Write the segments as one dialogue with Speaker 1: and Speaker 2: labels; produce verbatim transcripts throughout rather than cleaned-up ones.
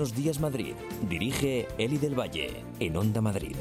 Speaker 1: Buenos Días Madrid. Dirige Eli del Valle, en Onda Madrid.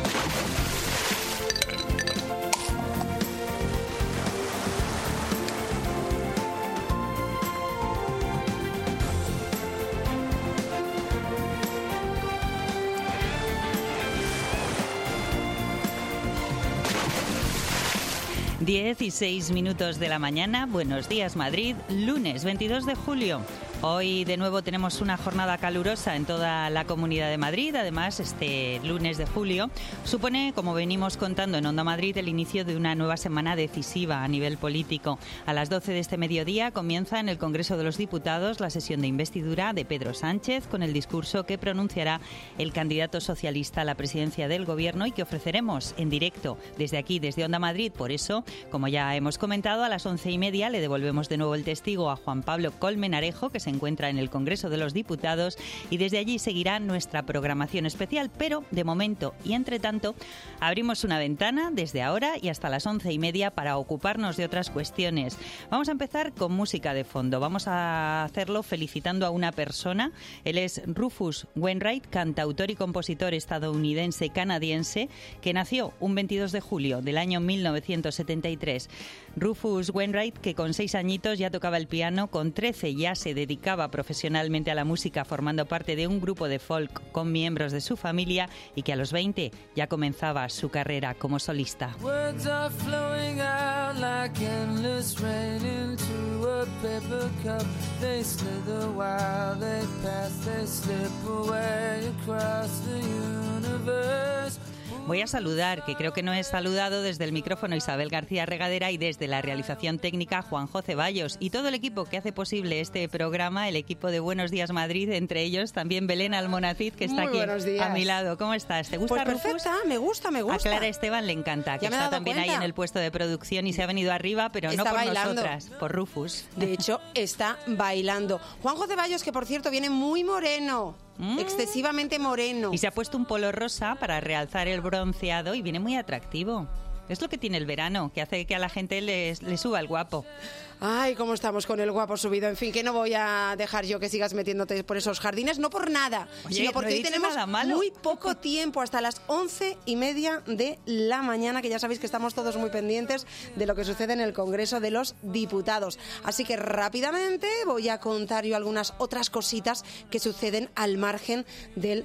Speaker 2: dieciséis minutos de la mañana. Buenos días, Madrid. Lunes veintidós de julio. Hoy de nuevo tenemos una jornada calurosa en toda la Comunidad de Madrid. Además, este lunes de julio supone, como venimos contando en Onda Madrid, el inicio de una nueva semana decisiva a nivel político. A las doce de este mediodía comienza en el Congreso de los Diputados la sesión de investidura de Pedro Sánchez, con el discurso que pronunciará el candidato socialista a la presidencia del Gobierno y que ofreceremos en directo desde aquí, desde Onda Madrid. Por eso, como ya hemos comentado, a las once y media le devolvemos de nuevo el testigo a Juan Pablo Colmenarejo, que se encuentra en el Congreso de los Diputados, y desde allí seguirá nuestra programación especial. Pero de momento y entre tanto abrimos una ventana desde ahora y hasta las once y media para ocuparnos de otras cuestiones. Vamos a empezar con música de fondo. Vamos a hacerlo felicitando a una persona. Él es Rufus Wainwright, cantautor y compositor estadounidense canadiense, que nació un veintidós de julio del año mil novecientos setenta y tres. Rufus Wainwright, que con seis añitos ya tocaba el piano, con trece ya se dedicaba profesionalmente a la música, formando parte de un grupo de folk con miembros de su familia, y que a los veinte ya comenzaba su carrera como solista. Words are flowing out like endless rain into a paper cup. They slither while they pass, they slip away across the universe. Voy a saludar, que creo que no he saludado, desde el micrófono Isabel García Regadera y desde la realización técnica Juanjo Ceballos y todo el equipo que hace posible este programa, el equipo de Buenos Días Madrid, entre ellos también Belén Almonacid, que está
Speaker 3: Muy
Speaker 2: aquí a mi lado. ¿Cómo estás? ¿Te gusta,
Speaker 3: pues
Speaker 2: Rufus?
Speaker 3: Perfecta, me gusta, me gusta.
Speaker 2: A Clara Esteban le encanta, que está también cuenta. ahí en el puesto de producción y se ha venido arriba, pero
Speaker 3: está
Speaker 2: no por
Speaker 3: bailando.
Speaker 2: nosotras, por Rufus.
Speaker 3: De hecho, está bailando. Juanjo Ceballos, que por cierto viene muy moreno. Mm. Excesivamente moreno.
Speaker 2: Y se ha puesto un polo rosa para realzar el bronceado y viene muy atractivo. Es lo que tiene el verano, que hace que a la gente les, les suba el guapo.
Speaker 3: Ay, cómo estamos con el guapo subido. En fin, que no voy a dejar yo que sigas metiéndote por esos jardines, no por nada,
Speaker 2: Oye,
Speaker 3: sino porque
Speaker 2: no
Speaker 3: hoy tenemos muy poco tiempo, hasta las once y media de la mañana, que ya sabéis que estamos todos muy pendientes de lo que sucede en el Congreso de los Diputados. Así que rápidamente voy a contar yo algunas otras cositas que suceden al margen del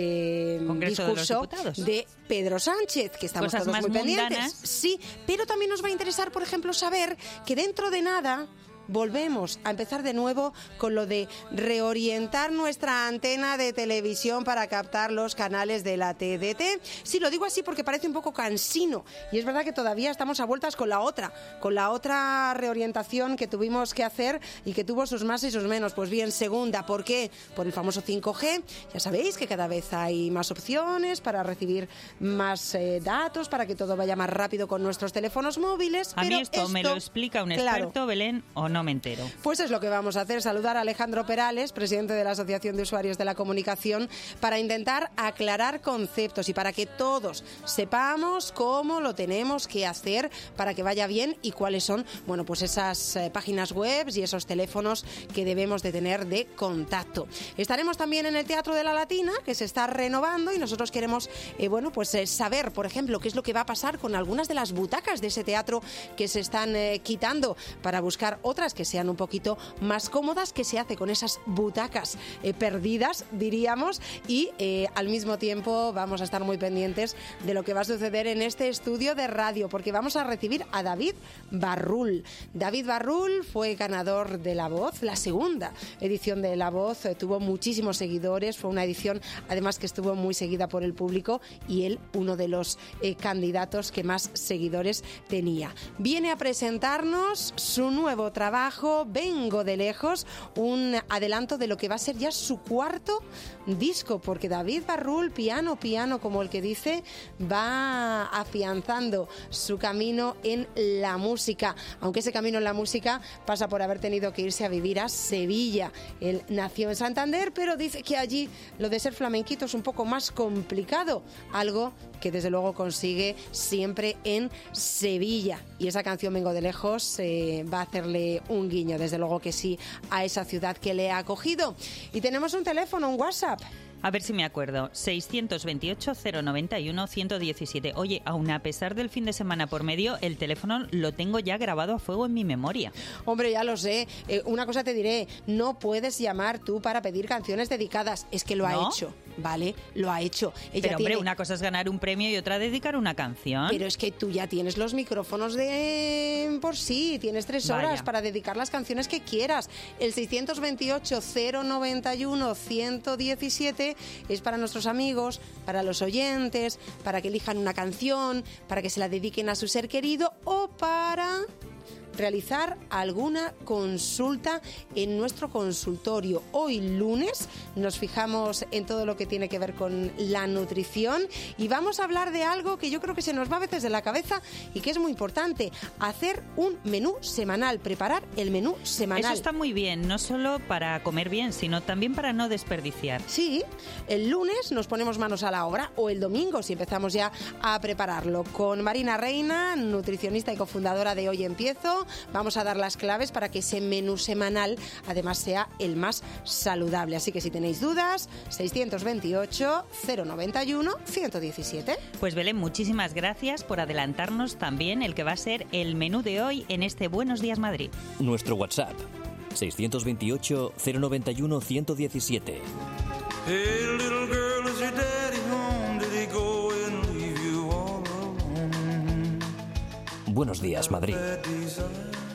Speaker 3: eh,
Speaker 2: Congreso
Speaker 3: discurso
Speaker 2: de, los Diputados.
Speaker 3: de Pedro Sánchez, que estamos
Speaker 2: Cosas
Speaker 3: todos
Speaker 2: más
Speaker 3: muy pendientes.
Speaker 2: mundanas.
Speaker 3: Sí, pero también nos va a interesar, por ejemplo, saber que dentro de nada volvemos a empezar de nuevo con lo de reorientar nuestra antena de televisión para captar los canales de la T D T. Sí, lo digo así porque parece un poco cansino, y es verdad que todavía estamos a vueltas con la otra, con la otra reorientación que tuvimos que hacer y que tuvo sus más y sus menos. Pues bien, segunda, ¿por qué? Por el famoso cinco G. Ya sabéis que cada vez hay más opciones para recibir más eh, datos, para que todo vaya más rápido con nuestros teléfonos móviles.
Speaker 2: A
Speaker 3: pero
Speaker 2: mí esto, esto me lo explica un experto, claro. Belén, o no me entero.
Speaker 3: Pues es lo que vamos a hacer, saludar a Alejandro Perales, presidente de la Asociación de Usuarios de la Comunicación, para intentar aclarar conceptos y para que todos sepamos cómo lo tenemos que hacer para que vaya bien y cuáles son, bueno, pues esas eh, páginas web y esos teléfonos que debemos de tener de contacto. Estaremos también en el Teatro de la Latina, que se está renovando, y nosotros queremos, eh, bueno, pues eh, saber, por ejemplo, qué es lo que va a pasar con algunas de las butacas de ese teatro que se están eh, quitando para buscar otras que sean un poquito más cómodas. ¿Qué se hace con esas butacas eh, perdidas, diríamos? Y eh, al mismo tiempo vamos a estar muy pendientes de lo que va a suceder en este estudio de radio, porque vamos a recibir a David Barrul. David Barrul fue ganador de La Voz, la segunda edición de La Voz, eh, tuvo muchísimos seguidores, fue una edición además que estuvo muy seguida por el público, y él uno de los eh, candidatos que más seguidores tenía. Viene a presentarnos su nuevo trabajo, Vengo de Lejos, un adelanto de lo que va a ser ya su cuarto disco, porque David Barrul, piano, piano, como el que dice, va afianzando su camino en la música, aunque ese camino en la música pasa por haber tenido que irse a vivir a Sevilla. Él nació en Santander, pero dice que allí lo de ser flamenquito es un poco más complicado, algo que desde luego consigue siempre en Sevilla, y esa canción Vengo de Lejos eh, va a hacerle hacerle un guiño, desde luego que sí, a esa ciudad que le ha acogido. Y tenemos un teléfono, un WhatsApp.
Speaker 2: A ver si me acuerdo. seiscientos veintiocho, cero noventa y uno, ciento diecisiete. Oye, aun a pesar del fin de semana por medio, el teléfono lo tengo ya grabado a fuego en mi memoria.
Speaker 3: Hombre, ya lo sé. Eh, una cosa te diré, no puedes llamar tú para pedir canciones dedicadas. Es que lo ha
Speaker 2: ¿No?
Speaker 3: hecho, ¿vale? Lo ha hecho. Ella
Speaker 2: Pero, hombre,
Speaker 3: tiene...
Speaker 2: una cosa es ganar un premio y otra dedicar una canción.
Speaker 3: Pero es que tú ya tienes los micrófonos de por sí. Tienes tres horas
Speaker 2: Vaya.
Speaker 3: para dedicar las canciones que quieras. El seiscientos veintiocho, cero noventa y uno, ciento diecisiete es para nuestros amigos, para los oyentes, para que elijan una canción, para que se la dediquen a su ser querido o para realizar alguna consulta en nuestro consultorio. Hoy lunes nos fijamos en todo lo que tiene que ver con la nutrición y vamos a hablar de algo que yo creo que se nos va a veces de la cabeza y que es muy importante, hacer un menú semanal, preparar el menú semanal.
Speaker 2: Eso está muy bien, no solo para comer bien, sino también para no desperdiciar.
Speaker 3: Sí, el lunes nos ponemos manos a la obra o el domingo si empezamos ya a prepararlo. Con Marina Reina, nutricionista y cofundadora de Hoy Empiezo, vamos a dar las claves para que ese menú semanal además sea el más saludable. Así que si tenéis dudas, seiscientos veintiocho, cero noventa y uno, ciento diecisiete.
Speaker 2: Pues Belén, muchísimas gracias por adelantarnos también el que va a ser el menú de hoy en este Buenos Días Madrid.
Speaker 1: Nuestro WhatsApp, seiscientos veintiocho, cero noventa y uno, ciento diecisiete.
Speaker 4: Hey, little girl, is your daddy home? Did he go and leave you all alone?
Speaker 1: Buenos días, Madrid.
Speaker 4: That desire.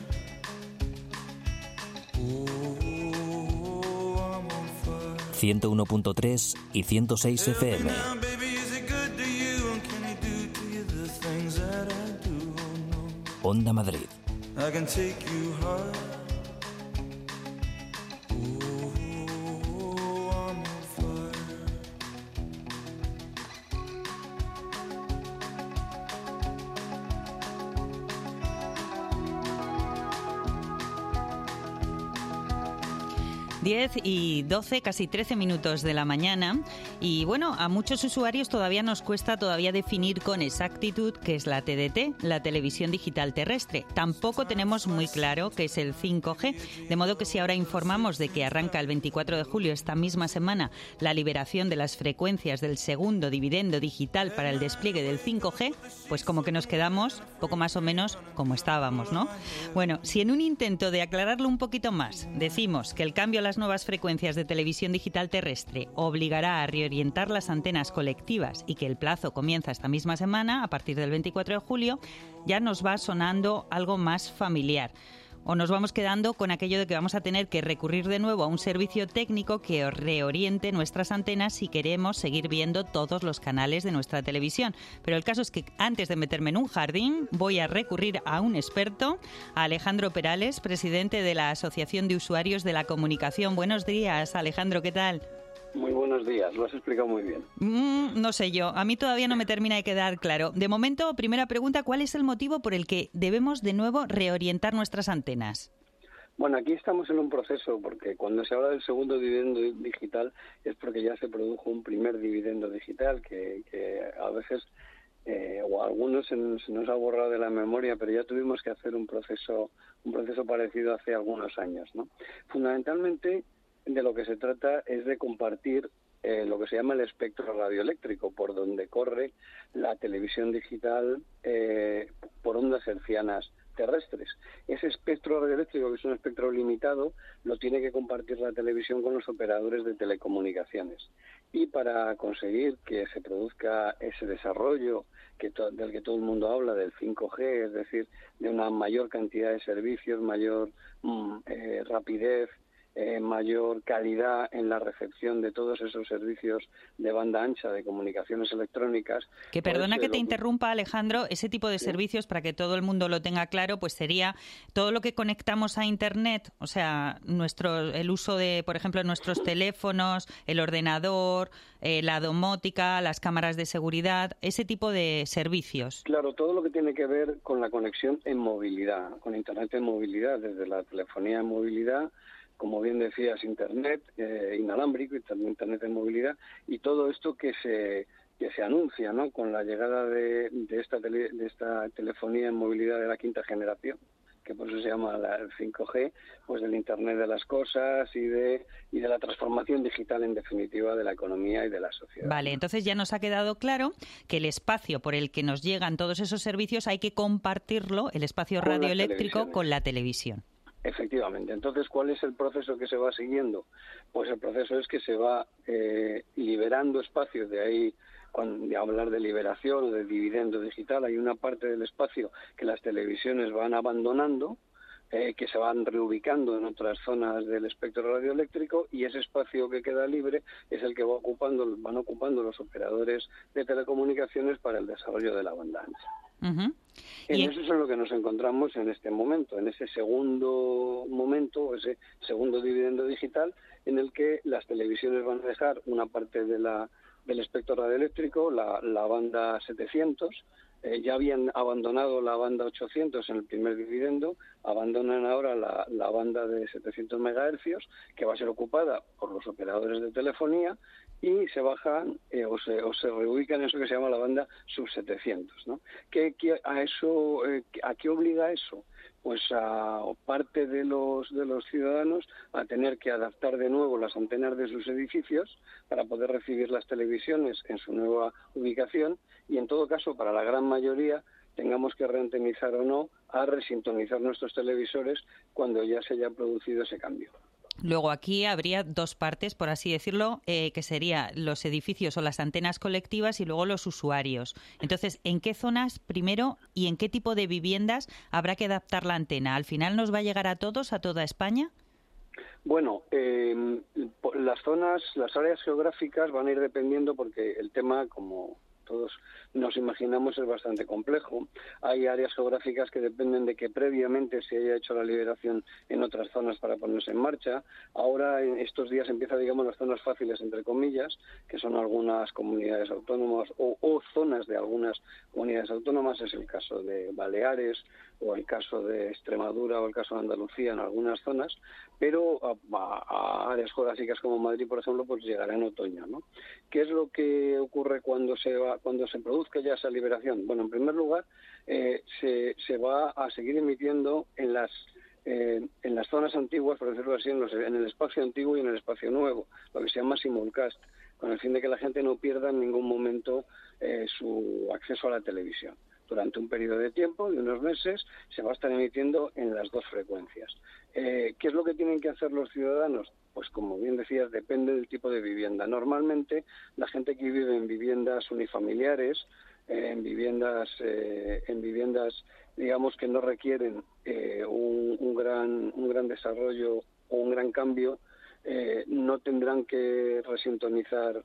Speaker 4: Oh, I'm on fire.
Speaker 1: ciento uno punto tres y ciento seis F M.
Speaker 4: Now, baby, is he good to you? And can he do to you the things that I do? Oh, no.
Speaker 1: Onda Madrid.
Speaker 4: I can take you high.
Speaker 2: diez y doce, casi trece minutos de la mañana. Y bueno, a muchos usuarios todavía nos cuesta todavía definir con exactitud qué es la T D T, la televisión digital terrestre. Tampoco tenemos muy claro qué es el cinco G, de modo que si ahora informamos de que arranca el veinticuatro de julio, esta misma semana, la liberación de las frecuencias del segundo dividendo digital para el despliegue del cinco G, pues como que nos quedamos poco más o menos como estábamos, ¿no? Bueno, si en un intento de aclararlo un poquito más, decimos que el cambio a las nuevas frecuencias de televisión digital terrestre obligará a reorientar las antenas colectivas y que el plazo comienza esta misma semana, a partir del veinticuatro de julio, ya nos va sonando algo más familiar. O nos vamos quedando con aquello de que vamos a tener que recurrir de nuevo a un servicio técnico que reoriente nuestras antenas si queremos seguir viendo todos los canales de nuestra televisión. Pero el caso es que antes de meterme en un jardín, voy a recurrir a un experto, a Alejandro Perales, presidente de la Asociación de Usuarios de la Comunicación. Buenos días, Alejandro, ¿qué tal?
Speaker 5: Muy buenos días, lo has explicado muy bien.
Speaker 2: Mm, no sé yo, a mí todavía no me termina de quedar claro. De momento, primera pregunta, ¿cuál es el motivo por el que debemos de nuevo reorientar nuestras antenas?
Speaker 5: Bueno, aquí estamos en un proceso, porque cuando se habla del segundo dividendo digital es porque ya se produjo un primer dividendo digital que, que a veces, eh, o a algunos se nos, se nos ha borrado de la memoria, pero ya tuvimos que hacer un proceso, un proceso parecido hace algunos años, ¿no? Fundamentalmente, de lo que se trata es de compartir eh, lo que se llama el espectro radioeléctrico, por donde corre la televisión digital eh, por ondas hercianas terrestres. Ese espectro radioeléctrico, que es un espectro limitado, lo tiene que compartir la televisión con los operadores de telecomunicaciones. Y para conseguir que se produzca ese desarrollo que to- del que todo el mundo habla, del cinco G, es decir, de una mayor cantidad de servicios, mayor mm, eh, rapidez, Eh, mayor calidad en la recepción de todos esos servicios de banda ancha de comunicaciones electrónicas.
Speaker 2: Que perdona
Speaker 5: pues,
Speaker 2: que
Speaker 5: eh,
Speaker 2: te
Speaker 5: lo...
Speaker 2: interrumpa, Alejandro, ese tipo de
Speaker 5: Sí.
Speaker 2: servicios, para que todo el mundo lo tenga claro, pues sería todo lo que conectamos a Internet, o sea, nuestro el uso de, por ejemplo, nuestros teléfonos, el ordenador, eh, la domótica, las cámaras de seguridad, ese tipo de servicios.
Speaker 5: Claro, todo lo que tiene que ver con la conexión en movilidad, con Internet en movilidad, desde la telefonía en movilidad, como bien decías, Internet eh, inalámbrico y también Internet en movilidad, y todo esto que se que se anuncia, ¿no?, con la llegada de, de esta tele, de esta telefonía en movilidad de la quinta generación, que por eso se llama la, el cinco G, pues del Internet de las cosas y de y de la transformación digital, en definitiva, de la economía y de la sociedad.
Speaker 2: Vale, entonces ya nos ha quedado claro que el espacio por el que nos llegan todos esos servicios hay que compartirlo, el espacio
Speaker 5: Con
Speaker 2: radioeléctrico, con la televisión.
Speaker 5: Efectivamente. Entonces, ¿cuál es el proceso que se va siguiendo? Pues el proceso es que se va eh, liberando espacios. De ahí, cuando de hablar de liberación o de dividendo digital, hay una parte del espacio que las televisiones van abandonando, eh, que se van reubicando en otras zonas del espectro radioeléctrico, y ese espacio que queda libre es el que va ocupando, van ocupando los operadores de telecomunicaciones para el desarrollo de la banda ancha.
Speaker 2: Uh-huh.
Speaker 5: En
Speaker 2: y...
Speaker 5: eso es en lo que nos encontramos en este momento, en ese segundo momento, ese segundo dividendo digital, en el que las televisiones van a dejar una parte de la del espectro radioeléctrico, la, la banda setecientos, eh, ya habían abandonado la banda ochocientos en el primer dividendo, abandonan ahora la, la banda de setecientos megahercios, que va a ser ocupada por los operadores de telefonía, y se bajan eh, o, se, o se reubican en eso que se llama la banda sub setecientos, ¿no? ¿Qué, qué, a eso, eh, ¿A qué obliga eso? Pues a parte de los de los ciudadanos a tener que adaptar de nuevo las antenas de sus edificios para poder recibir las televisiones en su nueva ubicación, y en todo caso, para la gran mayoría, tengamos que reantenizar o no, a resintonizar nuestros televisores cuando ya se haya producido ese cambio.
Speaker 2: Luego aquí habría dos partes, por así decirlo, eh, que serían los edificios o las antenas colectivas y luego los usuarios. Entonces, ¿en qué zonas primero y en qué tipo de viviendas habrá que adaptar la antena? ¿Al final nos va a llegar a todos, a toda España?
Speaker 5: Bueno, eh, las zonas, las áreas geográficas van a ir dependiendo, porque el tema, como todos nos imaginamos, es bastante complejo. Hay áreas geográficas que dependen de que previamente se haya hecho la liberación en otras zonas para ponerse en marcha. Ahora, en estos días, empieza, digamos, las zonas fáciles, entre comillas, que son algunas comunidades autónomas o, o zonas de algunas comunidades autónomas. Es el caso de Baleares o el caso de Extremadura o el caso de Andalucía en algunas zonas, pero a, a, a áreas geográficas como Madrid, por ejemplo, pues llegará en otoño, ¿no? ¿Qué es lo que ocurre cuando se va, cuando se produzca ya esa liberación? Bueno, en primer lugar, eh, se, se va a seguir emitiendo en las eh, en las zonas antiguas, por decirlo así, en, los, en el espacio antiguo y en el espacio nuevo, lo que se llama simulcast, con el fin de que la gente no pierda en ningún momento eh, su acceso a la televisión. Durante un periodo de tiempo, de unos meses, se va a estar emitiendo en las dos frecuencias. Eh, ¿Qué es lo que tienen que hacer los ciudadanos? Pues, como bien decías, depende del tipo de vivienda. Normalmente, la gente que vive en viviendas unifamiliares, eh, en viviendas, eh, en viviendas, digamos, que no requieren eh, un, un gran, un gran desarrollo o un gran cambio, eh, no tendrán que resintonizar.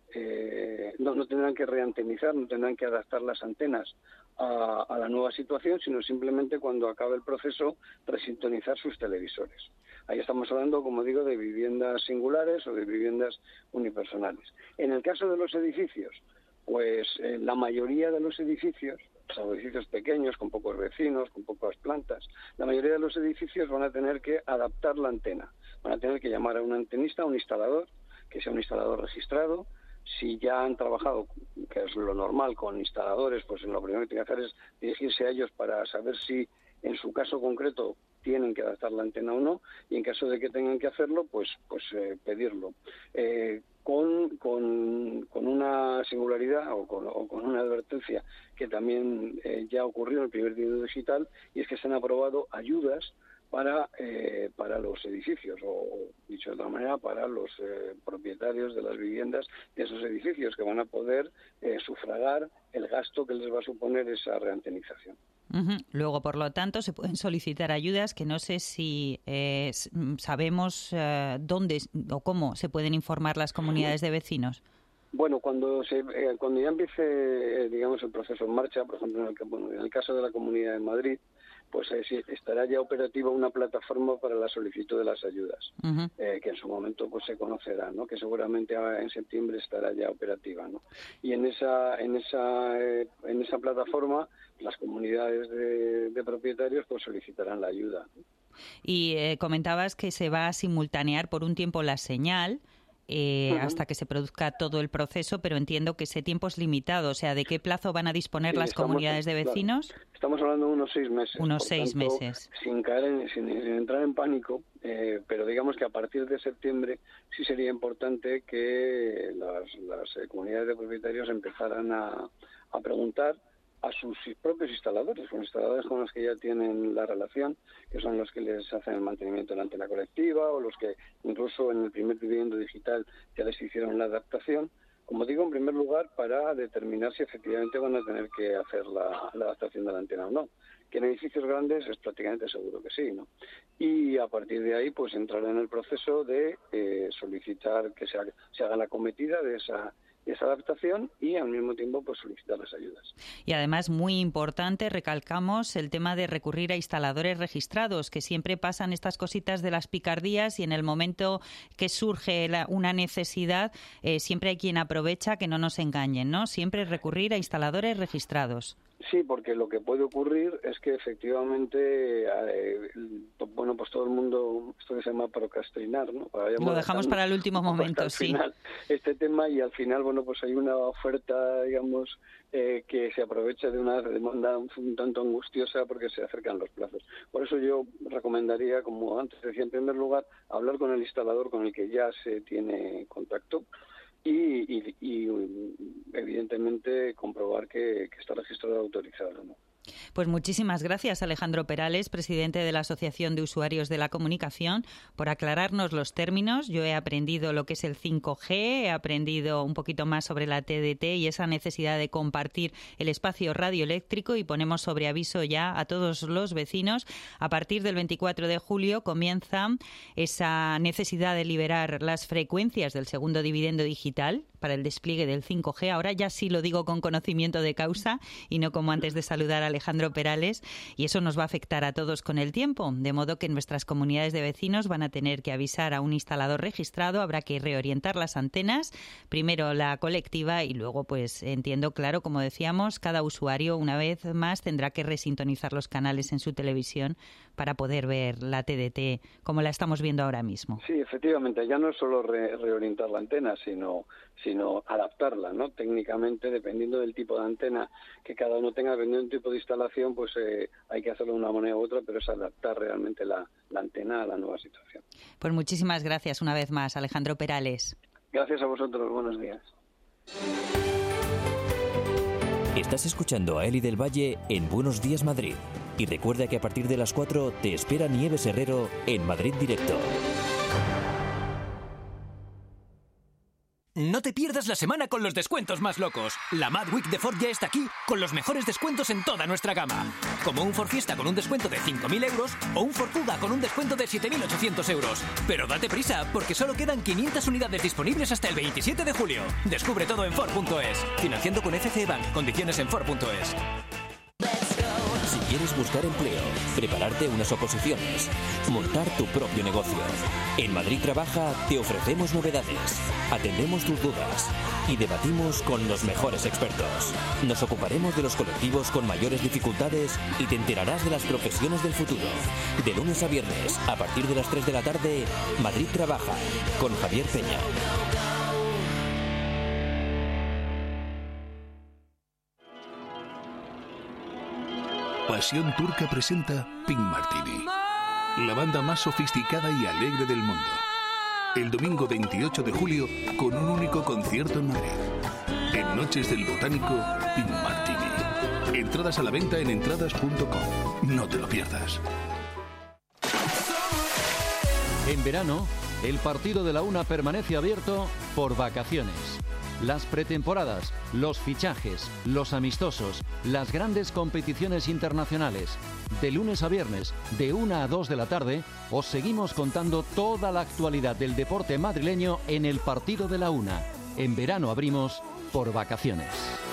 Speaker 5: Eh, no, no tendrán que reantenizar, no tendrán que adaptar las antenas a, a la nueva situación, sino simplemente, cuando acabe el proceso, resintonizar sus televisores. Ahí estamos hablando, como digo, de viviendas singulares o de viviendas unipersonales. En el caso de los edificios, pues eh, la mayoría de los edificios, salvo edificios pequeños, con pocos vecinos, con pocas plantas, la mayoría de los edificios van a tener que adaptar la antena. Van a tener que llamar a un antenista, a un instalador, que sea un instalador registrado. Si ya han trabajado, que es lo normal, con instaladores, pues lo primero que tienen que hacer es dirigirse a ellos para saber si, en su caso concreto, tienen que adaptar la antena o no, y en caso de que tengan que hacerlo, pues pues eh, pedirlo. Eh, con, con, con una singularidad o con, o con una advertencia que también eh, ya ocurrió en el primer dividendo digital, y es que se han aprobado ayudas para eh, para los edificios, o dicho de otra manera, para los eh, propietarios de las viviendas de esos edificios, que van a poder eh, sufragar el gasto que les va a suponer esa reantenización.
Speaker 2: Uh-huh. Luego, por lo tanto, se pueden solicitar ayudas que no sé si eh, sabemos eh, dónde o cómo se pueden informar las comunidades de vecinos.
Speaker 5: Bueno, cuando se eh, cuando ya empiece, eh, digamos, el proceso en marcha, por ejemplo, en el, bueno, en el caso de la Comunidad de Madrid, pues eh, sí, estará ya operativa una plataforma para la solicitud de las ayudas, uh-huh. eh, que en su momento pues se conocerá, ¿no? Que seguramente en septiembre estará ya operativa, ¿no? Y en esa en esa eh, en esa plataforma las comunidades de, de propietarios pues solicitarán la ayuda.
Speaker 2: Y eh, comentabas que se va a simultanear por un tiempo la señal. eh,
Speaker 5: Uh-huh.
Speaker 2: hasta que se produzca todo el proceso, pero entiendo que ese tiempo es limitado. O sea, ¿de qué plazo van a disponer
Speaker 5: Sí,
Speaker 2: las
Speaker 5: estamos-
Speaker 2: comunidades de
Speaker 5: claro,
Speaker 2: vecinos?
Speaker 5: Estamos hablando de unos seis meses.
Speaker 2: Unos
Speaker 5: por
Speaker 2: seis
Speaker 5: tanto,
Speaker 2: meses.
Speaker 5: Sin caer en, sin, sin entrar en pánico, eh, pero digamos que a partir de septiembre sí sería importante que las, las eh, comunidades de propietarios empezaran a, a preguntar a sus propios instaladores, con instaladores con los que ya tienen la relación, que son los que les hacen el mantenimiento de la antena colectiva o los que incluso en el primer dividendo digital ya les hicieron la adaptación. Como digo, en primer lugar, para determinar si efectivamente van a tener que hacer la, la adaptación de la antena o no. Que en edificios grandes es prácticamente seguro que sí, ¿no? Y a partir de ahí, pues entrar en el proceso de eh, solicitar que se haga, se haga la cometida de esa esa adaptación y al mismo tiempo pues solicitar las ayudas.
Speaker 2: Y además, muy importante, recalcamos el tema de recurrir a instaladores registrados, que siempre pasan estas cositas de las picardías y en el momento que surge la, una necesidad, eh, siempre hay quien aprovecha que no nos engañen, ¿no? Siempre recurrir a instaladores registrados.
Speaker 5: Sí, porque lo que puede ocurrir es que efectivamente, eh, bueno, pues todo el mundo, esto que se llama procrastinar, ¿no? Para
Speaker 2: Lo dejamos para el último momento, sí.
Speaker 5: Final, este tema y al final, bueno, pues hay una oferta, digamos, eh, que se aprovecha de una demanda un, un tanto angustiosa porque se acercan los plazos. Por eso yo recomendaría, como antes decía, en primer lugar, hablar con el instalador con el que ya se tiene contacto. Y, y, y evidentemente comprobar que, que está registrado autorizado, ¿no?
Speaker 2: Pues muchísimas gracias, Alejandro Perales, presidente de la Asociación de Usuarios de la Comunicación, por aclararnos los términos. Yo he aprendido lo que es el cinco G, he aprendido un poquito más sobre la T D T y esa necesidad de compartir el espacio radioeléctrico, y ponemos sobre aviso ya a todos los vecinos. A partir del veinticuatro de julio comienza esa necesidad de liberar las frecuencias del segundo dividendo digital para el despliegue del cinco G. Ahora ya sí lo digo con conocimiento de causa y no como antes de saludar a Alejandro Perales, y eso nos va a afectar a todos con el tiempo, de modo que nuestras comunidades de vecinos van a tener que avisar a un instalador registrado, habrá que reorientar las antenas, primero la colectiva y luego, pues entiendo, claro, como decíamos, cada usuario una vez más tendrá que resintonizar los canales en su televisión para poder ver la T D T como la estamos viendo ahora mismo.
Speaker 5: Sí, efectivamente, ya no es solo re- reorientar la antena, sino sino adaptarla, ¿no? Técnicamente, dependiendo del tipo de antena que cada uno tenga, dependiendo del tipo de instalación, pues eh, hay que hacerlo de una manera u otra, pero es adaptar realmente la, la antena a la nueva situación.
Speaker 2: Pues muchísimas gracias una vez más, Alejandro Perales.
Speaker 5: Gracias a vosotros, buenos días.
Speaker 1: Estás escuchando a Eli del Valle en Buenos Días Madrid. Y recuerda que a partir de las cuatro te espera Nieves Herrero en Madrid Directo.
Speaker 6: No te pierdas la semana con los descuentos más locos. La Mad Week de Ford ya está aquí con los mejores descuentos en toda nuestra gama. Como un Ford Fiesta con un descuento de cinco mil euros o un Ford Kuga con un descuento de siete mil ochocientos euros. Pero date prisa, porque solo quedan quinientas unidades disponibles hasta el veintisiete de julio. Descubre todo en Ford punto es. Financiando con F C Bank. Condiciones en Ford punto es.
Speaker 1: Si quieres buscar empleo, prepararte unas oposiciones, montar tu propio negocio. En Madrid Trabaja te ofrecemos novedades, atendemos tus dudas y debatimos con los mejores expertos. Nos ocuparemos de los colectivos con mayores dificultades y te enterarás de las profesiones del futuro. De lunes a viernes, a partir de las tres de la tarde, Madrid Trabaja, con Javier Peña.
Speaker 7: Pasión Turca presenta Pink Martini, la banda más sofisticada y alegre del mundo. El domingo veintiocho de julio, con un único concierto en Madrid. En Noches del Botánico, Pink Martini. Entradas a la venta en entradas punto com. No te lo pierdas.
Speaker 8: En verano, el partido de la UNA permanece abierto por vacaciones. Las pretemporadas, los fichajes, los amistosos, las grandes competiciones internacionales. De lunes a viernes, de una a dos de la tarde, os seguimos contando toda la actualidad del deporte madrileño en el partido de la UNA. En verano abrimos por vacaciones.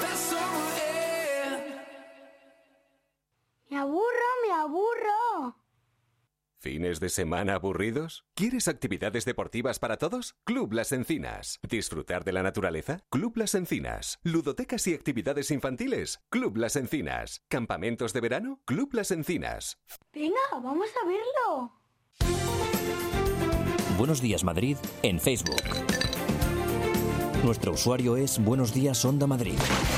Speaker 9: Me aburro, me aburro.
Speaker 10: ¿Fines de semana aburridos? ¿Quieres actividades deportivas para todos? Club Las Encinas. ¿Disfrutar de la naturaleza? Club Las Encinas. ¿Ludotecas y actividades infantiles? Club Las Encinas. ¿Campamentos de verano? Club Las Encinas.
Speaker 9: Venga, vamos a verlo.
Speaker 1: Buenos Días Madrid en Facebook. Nuestro usuario es Buenos Días Onda Madrid.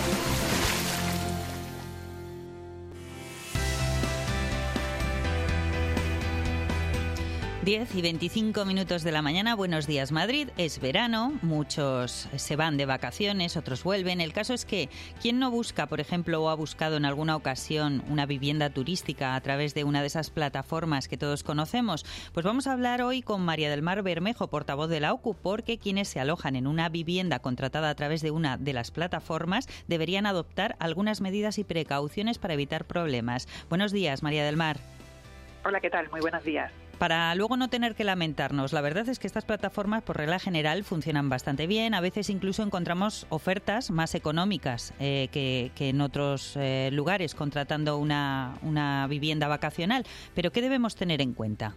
Speaker 2: diez y veinticinco minutos de la mañana. Buenos días, Madrid. Es verano, muchos se van de vacaciones, otros vuelven. El caso es que quien no busca, por ejemplo, o ha buscado en alguna ocasión una vivienda turística a través de una de esas plataformas que todos conocemos, pues vamos a hablar hoy con María del Mar Bermejo, portavoz de la O C U, porque quienes se alojan en una vivienda contratada a través de una de las plataformas deberían adoptar algunas medidas y precauciones para evitar problemas. Buenos días, María del Mar.
Speaker 11: Hola, ¿qué tal? Muy buenos días.
Speaker 2: Para luego no tener que lamentarnos, la verdad es que estas plataformas, por regla general, funcionan bastante bien. A veces incluso encontramos ofertas más económicas eh, que, que en otros eh, lugares contratando una, una vivienda vacacional. Pero ¿qué debemos tener en cuenta?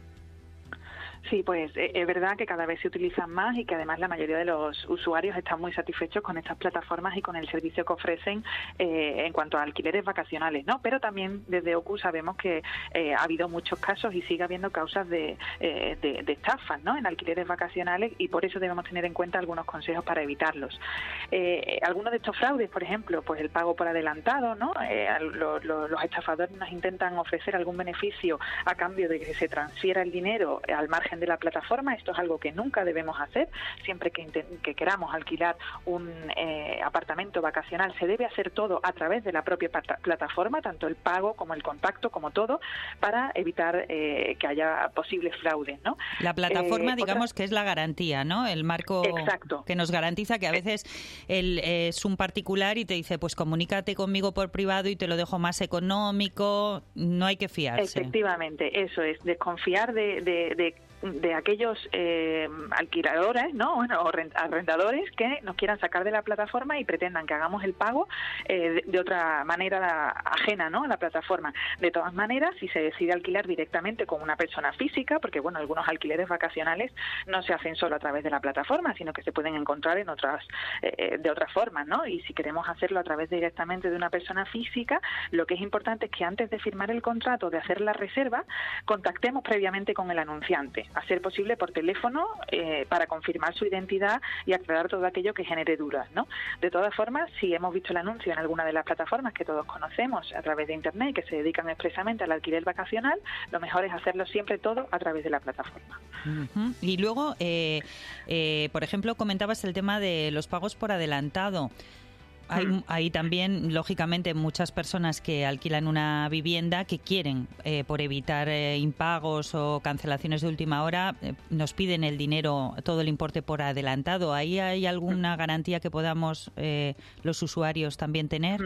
Speaker 11: Sí, pues es verdad que cada vez se utilizan más y que además la mayoría de los usuarios están muy satisfechos con estas plataformas y con el servicio que ofrecen eh, en cuanto a alquileres vacacionales, ¿no? Pero también desde O C U sabemos que eh, ha habido muchos casos y sigue habiendo causas de, eh, de, de estafas, ¿no?, en alquileres vacacionales, y por eso debemos tener en cuenta algunos consejos para evitarlos. Eh, algunos de estos fraudes, por ejemplo, pues el pago por adelantado, ¿no? Eh, lo, lo, los estafadores nos intentan ofrecer algún beneficio a cambio de que se transfiera el dinero al margen de la plataforma. Esto es algo que nunca debemos hacer. Siempre que, que queramos alquilar un eh, apartamento vacacional, se debe hacer todo a través de la propia plataforma, tanto el pago como el contacto, como todo, para evitar eh, que haya posibles fraudes, ¿no?
Speaker 2: La plataforma,
Speaker 11: eh,
Speaker 2: digamos,
Speaker 11: otra...
Speaker 2: que es la garantía, ¿no? El marco
Speaker 11: Exacto.
Speaker 2: que nos garantiza que a veces él es un particular y te dice, pues comunícate conmigo por privado y te lo dejo más económico. No hay que fiarse.
Speaker 11: Efectivamente, eso es, desconfiar de, de, de de aquellos eh, alquiladores, ¿no?, bueno, o arrendadores que nos quieran sacar de la plataforma y pretendan que hagamos el pago eh, de, de otra manera ajena, ¿no?, a la plataforma. De todas maneras, si se decide alquilar directamente con una persona física, porque bueno, algunos alquileres vacacionales no se hacen solo a través de la plataforma, sino que se pueden encontrar en otras eh, de otras formas, ¿no? Y si queremos hacerlo a través directamente de una persona física, lo que es importante es que antes de firmar el contrato, de hacer la reserva, contactemos previamente con el anunciante, a ser posible por teléfono, eh, para confirmar su identidad y aclarar todo aquello que genere dudas, ¿no? De todas formas, si hemos visto el anuncio en alguna de las plataformas que todos conocemos a través de Internet, que se dedican expresamente al alquiler vacacional, lo mejor es hacerlo siempre todo a través de la plataforma.
Speaker 2: Uh-huh. Y luego, eh, eh, por ejemplo, comentabas el tema de los pagos por adelantado. Hay, hay también, lógicamente, muchas personas que alquilan una vivienda que quieren, eh, por evitar eh, impagos o cancelaciones de última hora, eh, nos piden el dinero, todo el importe por adelantado. ¿Ahí hay alguna garantía que podamos eh, los usuarios también tener?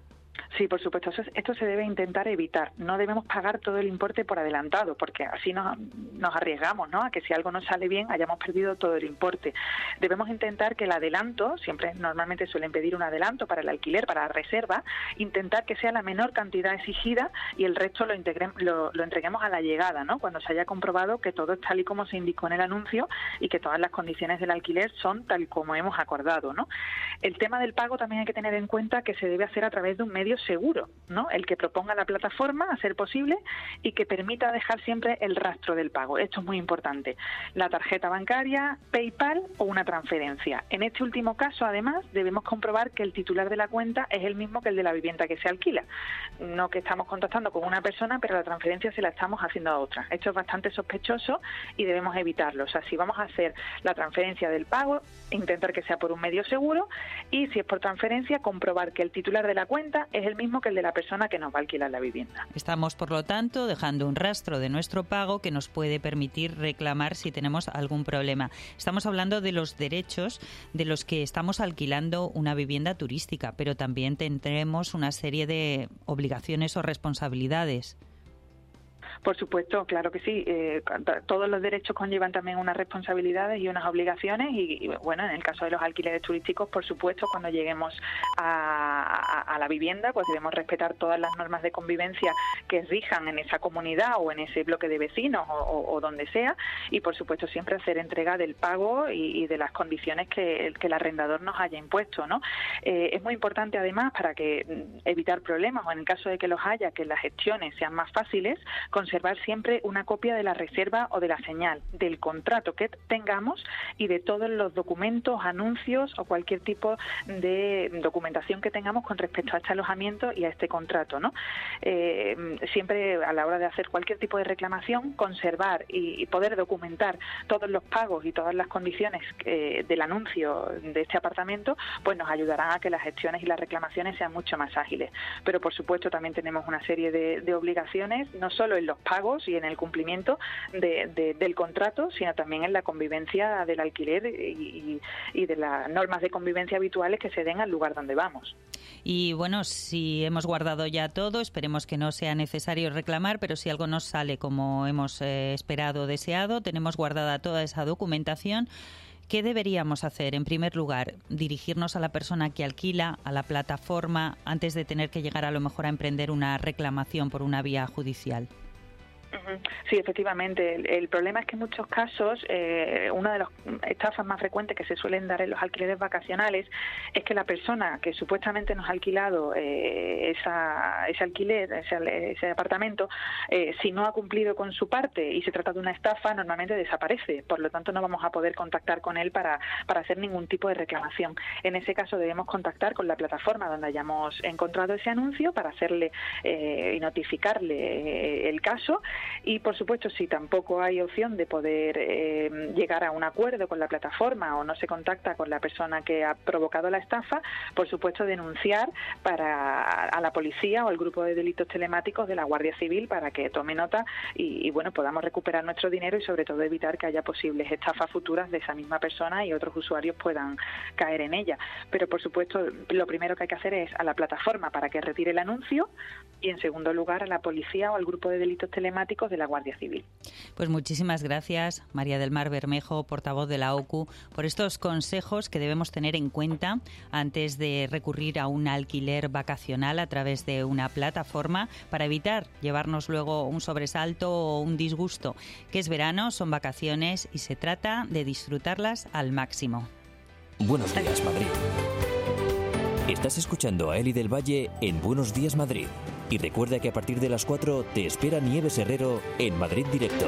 Speaker 11: Sí, por supuesto. Esto se debe intentar evitar. No debemos pagar todo el importe por adelantado, porque así nos, nos arriesgamos, ¿no?, a que si algo no sale bien hayamos perdido todo el importe. Debemos intentar que el adelanto, siempre normalmente suelen pedir un adelanto para el alquiler, para la reserva, intentar que sea la menor cantidad exigida y el resto lo, integre, lo, lo entreguemos a la llegada, ¿no?, cuando se haya comprobado que todo es tal y como se indicó en el anuncio y que todas las condiciones del alquiler son tal como hemos acordado, ¿no? El tema del pago también hay que tener en cuenta que se debe hacer a través de un medio seguro, ¿no?, el que proponga la plataforma, a ser posible, y que permita dejar siempre el rastro del pago. Esto es muy importante. La tarjeta bancaria, PayPal o una transferencia. En este último caso, además, debemos comprobar que el titular de la cuenta es el mismo que el de la vivienda que se alquila. No que estamos contactando con una persona, pero la transferencia se la estamos haciendo a otra. Esto es bastante sospechoso y debemos evitarlo. O sea, si vamos a hacer la transferencia del pago, intentar que sea por un medio seguro, y si es por transferencia, comprobar que el titular de la cuenta es el mismo que el de la persona que nos va a alquilar la vivienda.
Speaker 2: Estamos, por lo tanto, dejando un rastro de nuestro pago que nos puede permitir reclamar si tenemos algún problema. Estamos hablando de los derechos de los que estamos alquilando una vivienda turística, pero también tendremos una serie de obligaciones o responsabilidades.
Speaker 11: Por supuesto, claro que sí. Eh, todos los derechos conllevan también unas responsabilidades y unas obligaciones y, y, bueno, en el caso de los alquileres turísticos, por supuesto, cuando lleguemos a, a, a la vivienda, pues debemos respetar todas las normas de convivencia que rijan en esa comunidad o en ese bloque de vecinos o, o, o donde sea, y por supuesto siempre hacer entrega del pago y, y de las condiciones que, que el arrendador nos haya impuesto, ¿no? Eh, es muy importante además, para que evitar problemas o en el caso de que los haya, que las gestiones sean más fáciles, conseguir conservar siempre una copia de la reserva o de la señal, del contrato que tengamos y de todos los documentos, anuncios o cualquier tipo de documentación que tengamos con respecto a este alojamiento y a este contrato, ¿no? Eh, siempre a la hora de hacer cualquier tipo de reclamación, conservar y, y poder documentar todos los pagos y todas las condiciones eh, del anuncio de este apartamento, pues nos ayudarán a que las gestiones y las reclamaciones sean mucho más ágiles. Pero por supuesto también tenemos una serie de, de obligaciones, no solo en los pagos y en el cumplimiento de, de, del contrato, sino también en la convivencia del alquiler y, y, y de las normas de convivencia habituales que se den al lugar donde vamos.
Speaker 2: Y bueno, si hemos guardado ya todo, esperemos que no sea necesario reclamar, pero si algo nos sale como hemos eh, esperado o deseado, tenemos guardada toda esa documentación. ¿Qué deberíamos hacer? En primer lugar, dirigirnos a la persona que alquila, a la plataforma, antes de tener que llegar a lo mejor a emprender una reclamación por una vía judicial.
Speaker 11: Sí, efectivamente. El, el problema es que en muchos casos eh, una de las estafas más frecuentes que se suelen dar en los alquileres vacacionales es que la persona que supuestamente nos ha alquilado eh, esa, ese alquiler, ese, ese apartamento, eh, si no ha cumplido con su parte y se trata de una estafa, normalmente desaparece. Por lo tanto, no vamos a poder contactar con él para, para hacer ningún tipo de reclamación. En ese caso, debemos contactar con la plataforma donde hayamos encontrado ese anuncio para hacerle eh, y notificarle eh, el caso. Y, por supuesto, si tampoco hay opción de poder eh, llegar a un acuerdo con la plataforma o no se contacta con la persona que ha provocado la estafa, por supuesto, denunciar para a la policía o al grupo de delitos telemáticos de la Guardia Civil para que tome nota y, y bueno, podamos recuperar nuestro dinero y, sobre todo, evitar que haya posibles estafas futuras de esa misma persona y otros usuarios puedan caer en ella. Pero, por supuesto, lo primero que hay que hacer es a la plataforma para que retire el anuncio y, en segundo lugar, a la policía o al grupo de delitos telemáticos de la Guardia Civil.
Speaker 2: Pues muchísimas gracias, María del Mar Bermejo, portavoz de la O C U, por estos consejos que debemos tener en cuenta antes de recurrir a un alquiler vacacional a través de una plataforma para evitar llevarnos luego un sobresalto o un disgusto. Que es verano, son vacaciones y se trata de disfrutarlas al máximo.
Speaker 1: Buenos días, Madrid. Estás escuchando a Eli del Valle en Buenos Días, Madrid. Y recuerda que a partir de las cuatro te espera Nieves Herrero en Madrid Directo.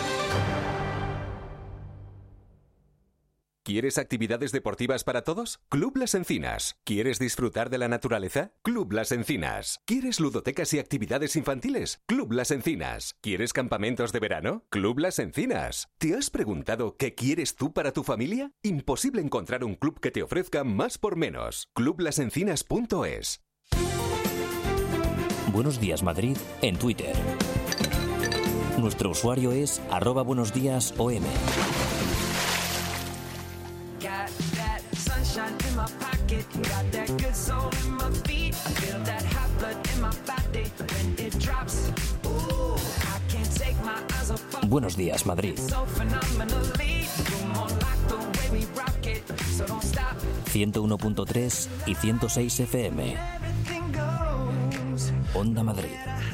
Speaker 10: ¿Quieres actividades deportivas para todos? Club Las Encinas. ¿Quieres disfrutar de la naturaleza? Club Las Encinas. ¿Quieres ludotecas y actividades infantiles? Club Las Encinas. ¿Quieres campamentos de verano? Club Las Encinas. ¿Te has preguntado qué quieres tú para tu familia? Imposible encontrar un club que te ofrezca más por menos. club las encinas punto es.
Speaker 1: Buenos días, Madrid en Twitter. Nuestro usuario es arroba buenos días O M. Buenos días, Madrid. ciento uno punto tres y ciento seis F M. Onda Madrid.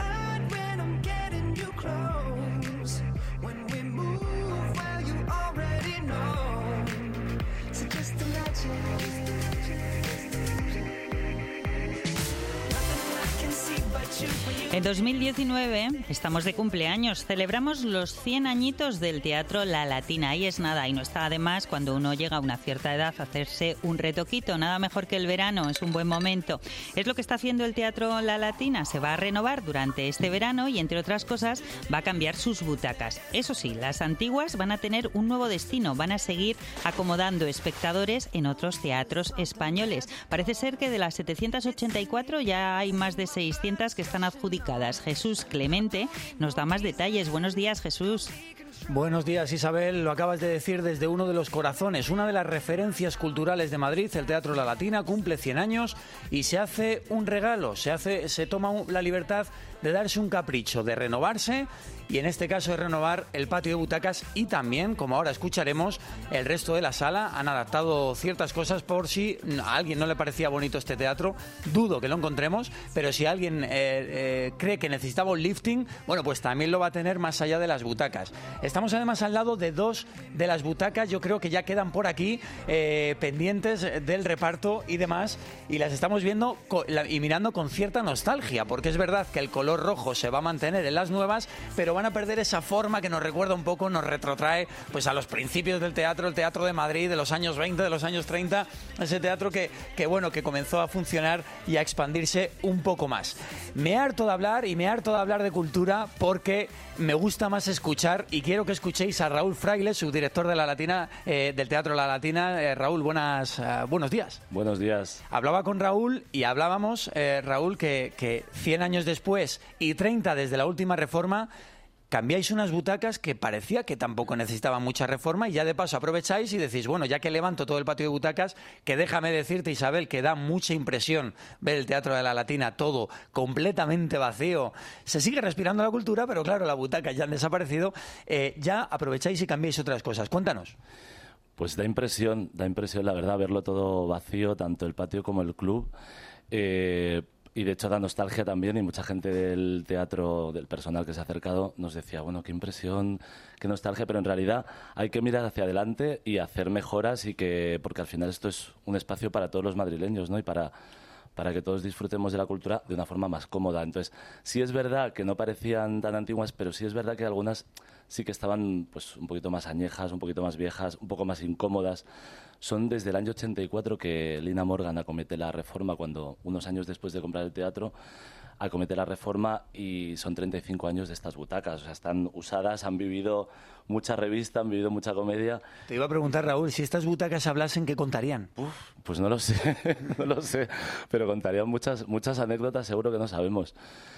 Speaker 2: En dos mil diecinueve estamos de cumpleaños, celebramos los cien añitos del Teatro La Latina. Ahí es nada, y no está además cuando uno llega a una cierta edad a hacerse un retoquito. Nada mejor que el verano, es un buen momento. Es lo que está haciendo el Teatro La Latina. Se va a renovar durante este verano y, entre otras cosas, va a cambiar sus butacas. Eso sí, las antiguas van a tener un nuevo destino, van a seguir acomodando espectadores en otros teatros españoles. Parece ser que de las setecientas ochenta y cuatro ya hay más de seiscientas que están adjudicadas. Jesús Clemente nos da más detalles. Buenos días, Jesús.
Speaker 12: Buenos días, Isabel. Lo acabas de decir desde uno de los corazones, una de las referencias culturales de Madrid. El Teatro La Latina cumple cien años y se hace un regalo, se hace, se toma la libertad de darse un capricho, de renovarse, y en este caso de renovar el patio de butacas y también, como ahora escucharemos, el resto de la sala. Han adaptado ciertas cosas por si a alguien no le parecía bonito este teatro. Dudo que lo encontremos, pero si alguien eh, eh, cree que necesitaba un lifting, bueno, pues también lo va a tener más allá de las butacas. Estamos además al lado de dos de las butacas, yo creo que ya quedan por aquí eh, pendientes del reparto y demás, y las estamos viendo co- la, y mirando con cierta nostalgia, porque es verdad que el color color rojo se va a mantener en las nuevas, pero van a perder esa forma que nos recuerda un poco, nos retrotrae pues a los principios del teatro, el Teatro de Madrid de los años veinte, de los años treinta, ese teatro que, que bueno, que comenzó a funcionar y a expandirse un poco más. Me harto de hablar y me harto de hablar de cultura porque me gusta más escuchar y quiero que escuchéis a Raúl Fraile, subdirector de la Latina, eh, del Teatro La Latina. Eh, Raúl, buenas, uh, buenos días.
Speaker 13: Buenos días.
Speaker 12: Hablaba con Raúl y hablábamos, eh, Raúl, que, que cien años después y treinta desde la última reforma, cambiáis unas butacas que parecía que tampoco necesitaban mucha reforma y ya de paso aprovecháis y decís, bueno, ya que levanto todo el patio de butacas, que déjame decirte, Isabel, que da mucha impresión ver el Teatro de la Latina todo completamente vacío. Se sigue respirando la cultura, pero claro, las butacas ya han desaparecido. Eh, ya aprovecháis y cambiáis otras cosas. Cuéntanos.
Speaker 13: Pues da impresión, da impresión, la verdad, verlo todo vacío, tanto el patio como el club. Eh... Y de hecho da nostalgia también, y mucha gente del teatro, del personal que se ha acercado, nos decía, bueno, qué impresión, qué nostalgia, pero en realidad hay que mirar hacia adelante y hacer mejoras, y que porque al final esto es un espacio para todos los madrileños, ¿no? Y para, para que todos disfrutemos de la cultura de una forma más cómoda. Entonces, sí es verdad que no parecían tan antiguas, pero sí es verdad que algunas sí que estaban pues un poquito más añejas, un poquito más viejas, un poco más incómodas. Son desde el año ochenta y cuatro que Lina Morgan acomete la reforma, cuando unos años después de comprar el teatro, acomete la reforma, y son treinta y cinco años de estas butacas. O sea, están usadas, han vivido mucha revista, han vivido mucha comedia.
Speaker 12: Te iba a preguntar, Raúl, si estas butacas hablasen, ¿qué contarían?
Speaker 13: Uf, pues no lo sé, no lo sé, pero contarían muchas, muchas anécdotas, seguro que no sabemos.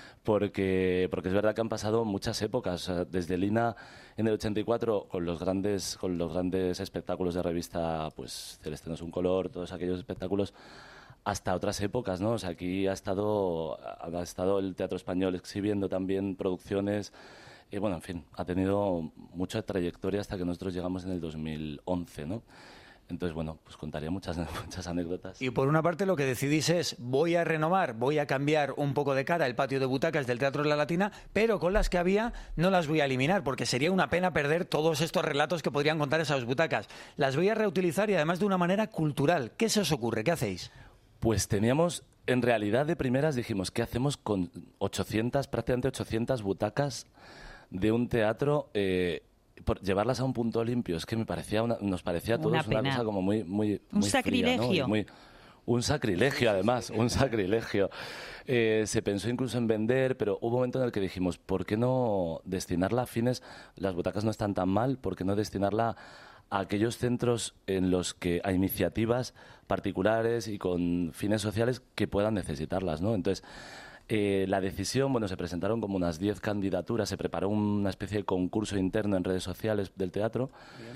Speaker 13: Porque, porque es verdad que han pasado muchas épocas, o sea, desde Lina en el ochenta y cuatro con los grandes con los grandes espectáculos de revista, pues Celeste no es un color, todos aquellos espectáculos, hasta otras épocas, ¿no? O sea, aquí ha estado ha estado el Teatro Español exhibiendo también producciones, y bueno, en fin, ha tenido mucha trayectoria hasta que nosotros llegamos en el dos mil once, ¿no? Entonces, bueno, pues contaría muchas, muchas anécdotas.
Speaker 12: Y por una parte lo que decidís es, voy a renovar, voy a cambiar un poco de cara el patio de butacas del Teatro de la Latina, pero con las que había no las voy a eliminar, porque sería una pena perder todos estos relatos que podrían contar esas butacas. Las voy a reutilizar, y además de una manera cultural. ¿Qué se os ocurre? ¿Qué hacéis?
Speaker 13: Pues teníamos, en realidad de primeras dijimos, ¿qué hacemos con ochocientas, prácticamente ochocientas butacas de un teatro? Eh, por llevarlas a un punto limpio, es que me parecía una, nos parecía a todos una, una cosa como muy muy
Speaker 2: un
Speaker 13: muy
Speaker 2: sacrilegio
Speaker 13: fría, ¿no? muy, un sacrilegio además un sacrilegio eh, se pensó incluso en vender, pero hubo un momento en el que dijimos, ¿por qué no destinarla a fines? Las butacas no están tan mal, ¿por qué no destinarla a aquellos centros en los que hay iniciativas particulares y con fines sociales que puedan necesitarlas, ¿no? Entonces, Eh, la decisión, bueno, se presentaron como unas diez candidaturas, se preparó una especie de concurso interno en redes sociales del teatro,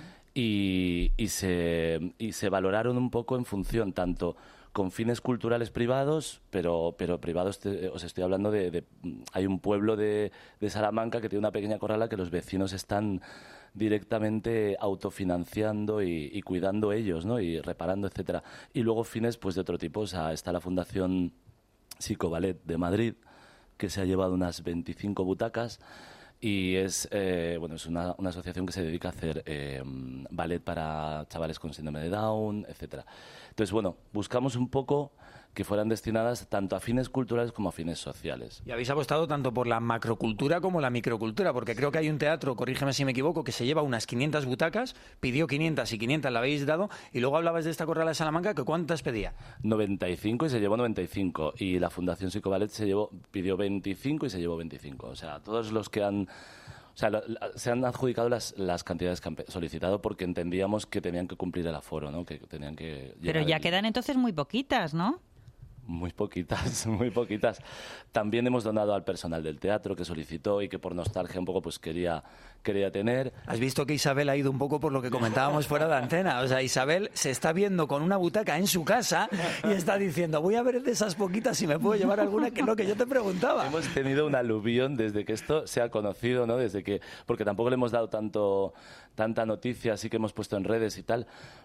Speaker 13: y, y, se, y se valoraron un poco en función tanto con fines culturales privados, pero, pero privados, te, os estoy hablando de, de... Hay un pueblo de, de Salamanca que tiene una pequeña corrala que los vecinos están directamente autofinanciando y, y cuidando ellos, ¿no? Y reparando, etcétera. Y luego fines pues de otro tipo, o sea, está la Fundación Psicoballet de Madrid, que se ha llevado unas veinticinco butacas, y es eh, bueno es una, una asociación que se dedica a hacer eh, ballet para chavales con síndrome de Down, etcétera. Entonces, bueno, buscamos un poco que fueran destinadas tanto a fines culturales como a fines sociales.
Speaker 12: Y habéis apostado tanto por la macrocultura como la microcultura, porque creo que hay un teatro, corrígeme si me equivoco, que se lleva unas quinientas butacas, pidió quinientas y quinientas la habéis dado, y luego hablabas de esta corrala de Salamanca, que ¿cuántas pedía?
Speaker 13: noventa y cinco y se llevó noventa y cinco, y la Fundación Psicoballet se llevó, pidió veinticinco y se llevó veinticinco. O sea, todos los que han... O sea, lo, la, se han adjudicado las, las cantidades que han solicitado porque entendíamos que tenían que cumplir el aforo, ¿no? Que tenían que...
Speaker 2: Pero ya el... quedan entonces muy poquitas, ¿no?
Speaker 13: Muy poquitas, muy poquitas. También hemos donado al personal del teatro que solicitó y que por nostalgia un poco pues quería, quería tener.
Speaker 12: Has visto que Isabel ha ido un poco por lo que comentábamos fuera de antena. O sea, Isabel se está viendo con una butaca en su casa y está diciendo, voy a ver de esas poquitas si me puedo llevar alguna, que es lo que yo te preguntaba.
Speaker 13: Hemos tenido un aluvión desde que esto se ha conocido, ¿no? Desde que, porque tampoco le hemos dado tanto, tanta noticia, así que hemos puesto en redes y tal,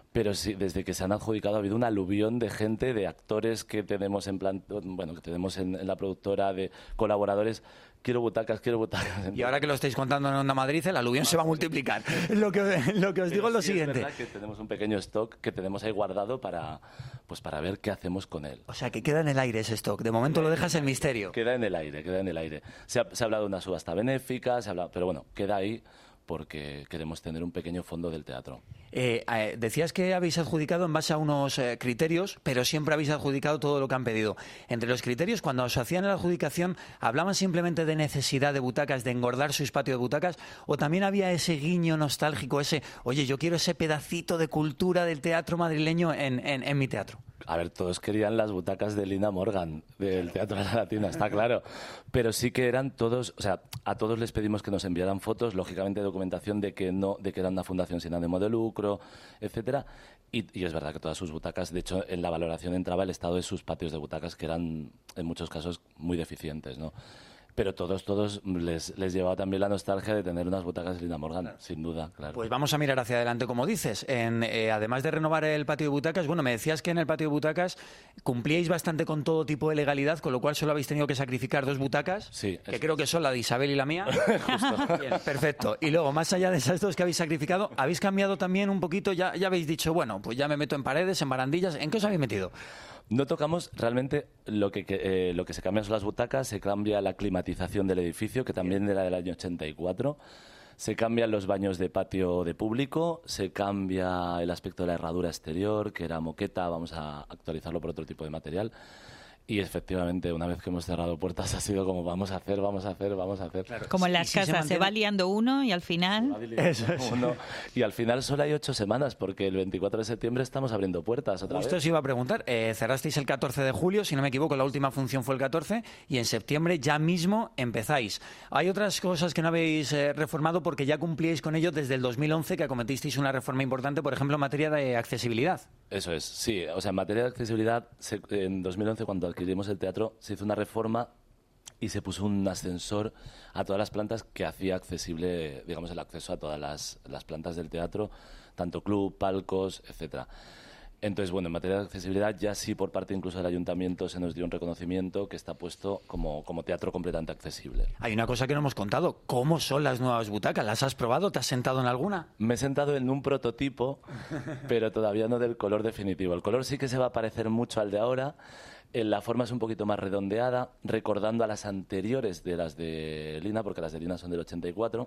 Speaker 13: Pero sí, desde que se han adjudicado ha habido un aluvión de gente, de actores que tenemos en plan, bueno, que tenemos en, en la productora, de colaboradores. Quiero butacas, quiero butacas.
Speaker 12: Y ahora que lo estáis contando en Onda Madrid, el aluvión se va a multiplicar. Lo que, lo que os digo es lo
Speaker 13: sí,
Speaker 12: siguiente.
Speaker 13: Es verdad que tenemos un pequeño stock que tenemos ahí guardado para, pues para ver qué hacemos con él.
Speaker 12: O sea, que queda en el aire ese stock. De momento lo dejas en misterio.
Speaker 13: Queda en el aire, queda en el aire. Se ha, se ha hablado de una subasta benéfica, se ha hablado, pero bueno, queda ahí porque queremos tener un pequeño fondo del teatro.
Speaker 12: Eh, eh, decías que habéis adjudicado en base a unos eh, criterios, pero siempre habéis adjudicado todo lo que han pedido. Entre los criterios, cuando os hacían la adjudicación, ¿hablaban simplemente de necesidad de butacas, de engordar su patio de butacas? ¿O también había ese guiño nostálgico, ese, oye, yo quiero ese pedacito de cultura del teatro madrileño en, en, en mi teatro?
Speaker 13: A ver, todos querían las butacas de Lina Morgan, del Teatro de la Latina, está claro. Pero sí que eran todos, o sea, a todos les pedimos que nos enviaran fotos, lógicamente documentación de que no, de que era una fundación sin ánimo de lucro, etcétera. Y, y es verdad que todas sus butacas, de hecho, en la valoración entraba el estado de sus patios de butacas, que eran, en muchos casos, muy deficientes, ¿no? Pero todos, todos les, les llevaba también la nostalgia de tener unas butacas de Lina Morgan, sin duda, claro.
Speaker 12: Pues vamos a mirar hacia adelante, como dices. En, eh, además de renovar el patio de butacas, bueno, me decías que en el patio de butacas cumplíais bastante con todo tipo de legalidad, con lo cual solo habéis tenido que sacrificar dos butacas,
Speaker 13: sí,
Speaker 12: que creo que son la de Isabel y la mía.
Speaker 13: Justo.
Speaker 12: Bien, perfecto. Y luego, más allá de esas dos que habéis sacrificado, habéis cambiado también un poquito, ya, ya habéis dicho, bueno, pues ya me meto en paredes, en barandillas. ¿En qué os habéis metido?
Speaker 13: No tocamos realmente lo que, eh, lo que se cambian son las butacas, se cambia la climatización del edificio, que también era del año ochenta y cuatro, se cambian los baños de patio de público, se cambia el aspecto de la herradura exterior, que era moqueta, vamos a actualizarlo por otro tipo de material. Y efectivamente, una vez que hemos cerrado puertas, ha sido como vamos a hacer, vamos a hacer, vamos a hacer.
Speaker 2: Claro. Como en las sí, casas, se, mantiene... se va liando uno y al final...
Speaker 12: Eso es.
Speaker 13: Uno, y al final solo hay ocho semanas, porque el veinticuatro de septiembre estamos abriendo puertas otra
Speaker 12: Justo
Speaker 13: vez.
Speaker 12: os iba a preguntar, eh, cerrasteis el catorce de julio, si no me equivoco, la última función fue el catorce, y en septiembre ya mismo empezáis. Hay otras cosas que no habéis eh, reformado porque ya cumplíais con ello desde el dos mil once, que acometisteis una reforma importante, por ejemplo, en materia de accesibilidad.
Speaker 13: Eso es, sí. O sea, en materia de accesibilidad, se, en dos mil once, cuando adquirimos el teatro, se hizo una reforma y se puso un ascensor a todas las plantas que hacía accesible, digamos, el acceso a todas las, las plantas del teatro, tanto club, palcos, etcétera. Entonces, bueno, en materia de accesibilidad ya sí por parte incluso del ayuntamiento se nos dio un reconocimiento que está puesto como, como teatro completamente accesible.
Speaker 12: Hay una cosa que no hemos contado. ¿Cómo son las nuevas butacas? ¿Las has probado? ¿Te has sentado en alguna?
Speaker 13: Me he sentado en un prototipo, pero todavía no del color definitivo. El color sí que se va a parecer mucho al de ahora. La forma es un poquito más redondeada, recordando a las anteriores de las de Lina, porque las de Lina son del ochenta y cuatro.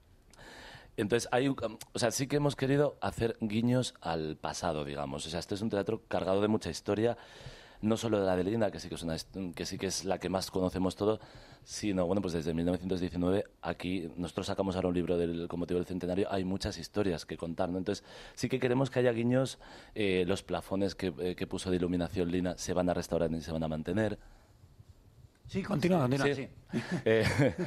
Speaker 13: Entonces, hay, o sea, sí que hemos querido hacer guiños al pasado, digamos. O sea, este es un teatro cargado de mucha historia, no solo de la de Lina, que sí que es, una, que sí que es la que más conocemos todos, sino, bueno, pues desde mil novecientos diecinueve, aquí, nosotros sacamos ahora un libro del, con motivo del centenario, hay muchas historias que contar, ¿no? Entonces, sí que queremos que haya guiños, eh, los plafones que, eh, que puso de iluminación Lina se van a restaurar y se van a mantener.
Speaker 12: Sí, continúa, continúa, sí.
Speaker 13: sí. eh,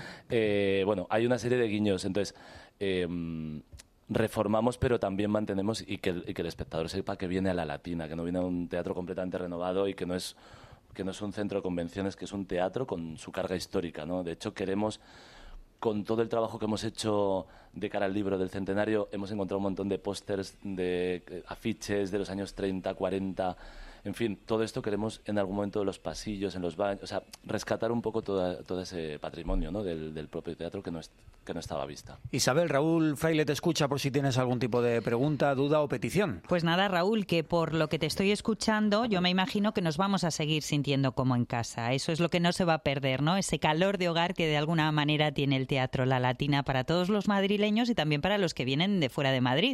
Speaker 13: eh, bueno, hay una serie de guiños, entonces... Eh, reformamos, pero también mantenemos y que, el, y que el espectador sepa que viene a la Latina, que no viene a un teatro completamente renovado y que no es que no es un centro de convenciones, que es un teatro con su carga histórica, ¿no? De hecho, queremos, con todo el trabajo que hemos hecho de cara al libro del centenario, hemos encontrado un montón de pósters, de afiches de los años treinta, cuarenta... En fin, todo esto queremos en algún momento en los pasillos, en los baños, o sea, rescatar un poco toda, todo ese patrimonio, ¿no? del, del propio teatro que no, es, que no estaba a vista.
Speaker 12: Isabel, Raúl Fraile te escucha por si tienes algún tipo de pregunta, duda o petición.
Speaker 2: Pues nada, Raúl, que por lo que te estoy escuchando, yo me imagino que nos vamos a seguir sintiendo como en casa. Eso es lo que no se va a perder, ¿no? Ese calor de hogar que de alguna manera tiene el Teatro La Latina para todos los madrileños y también para los que vienen de fuera de Madrid.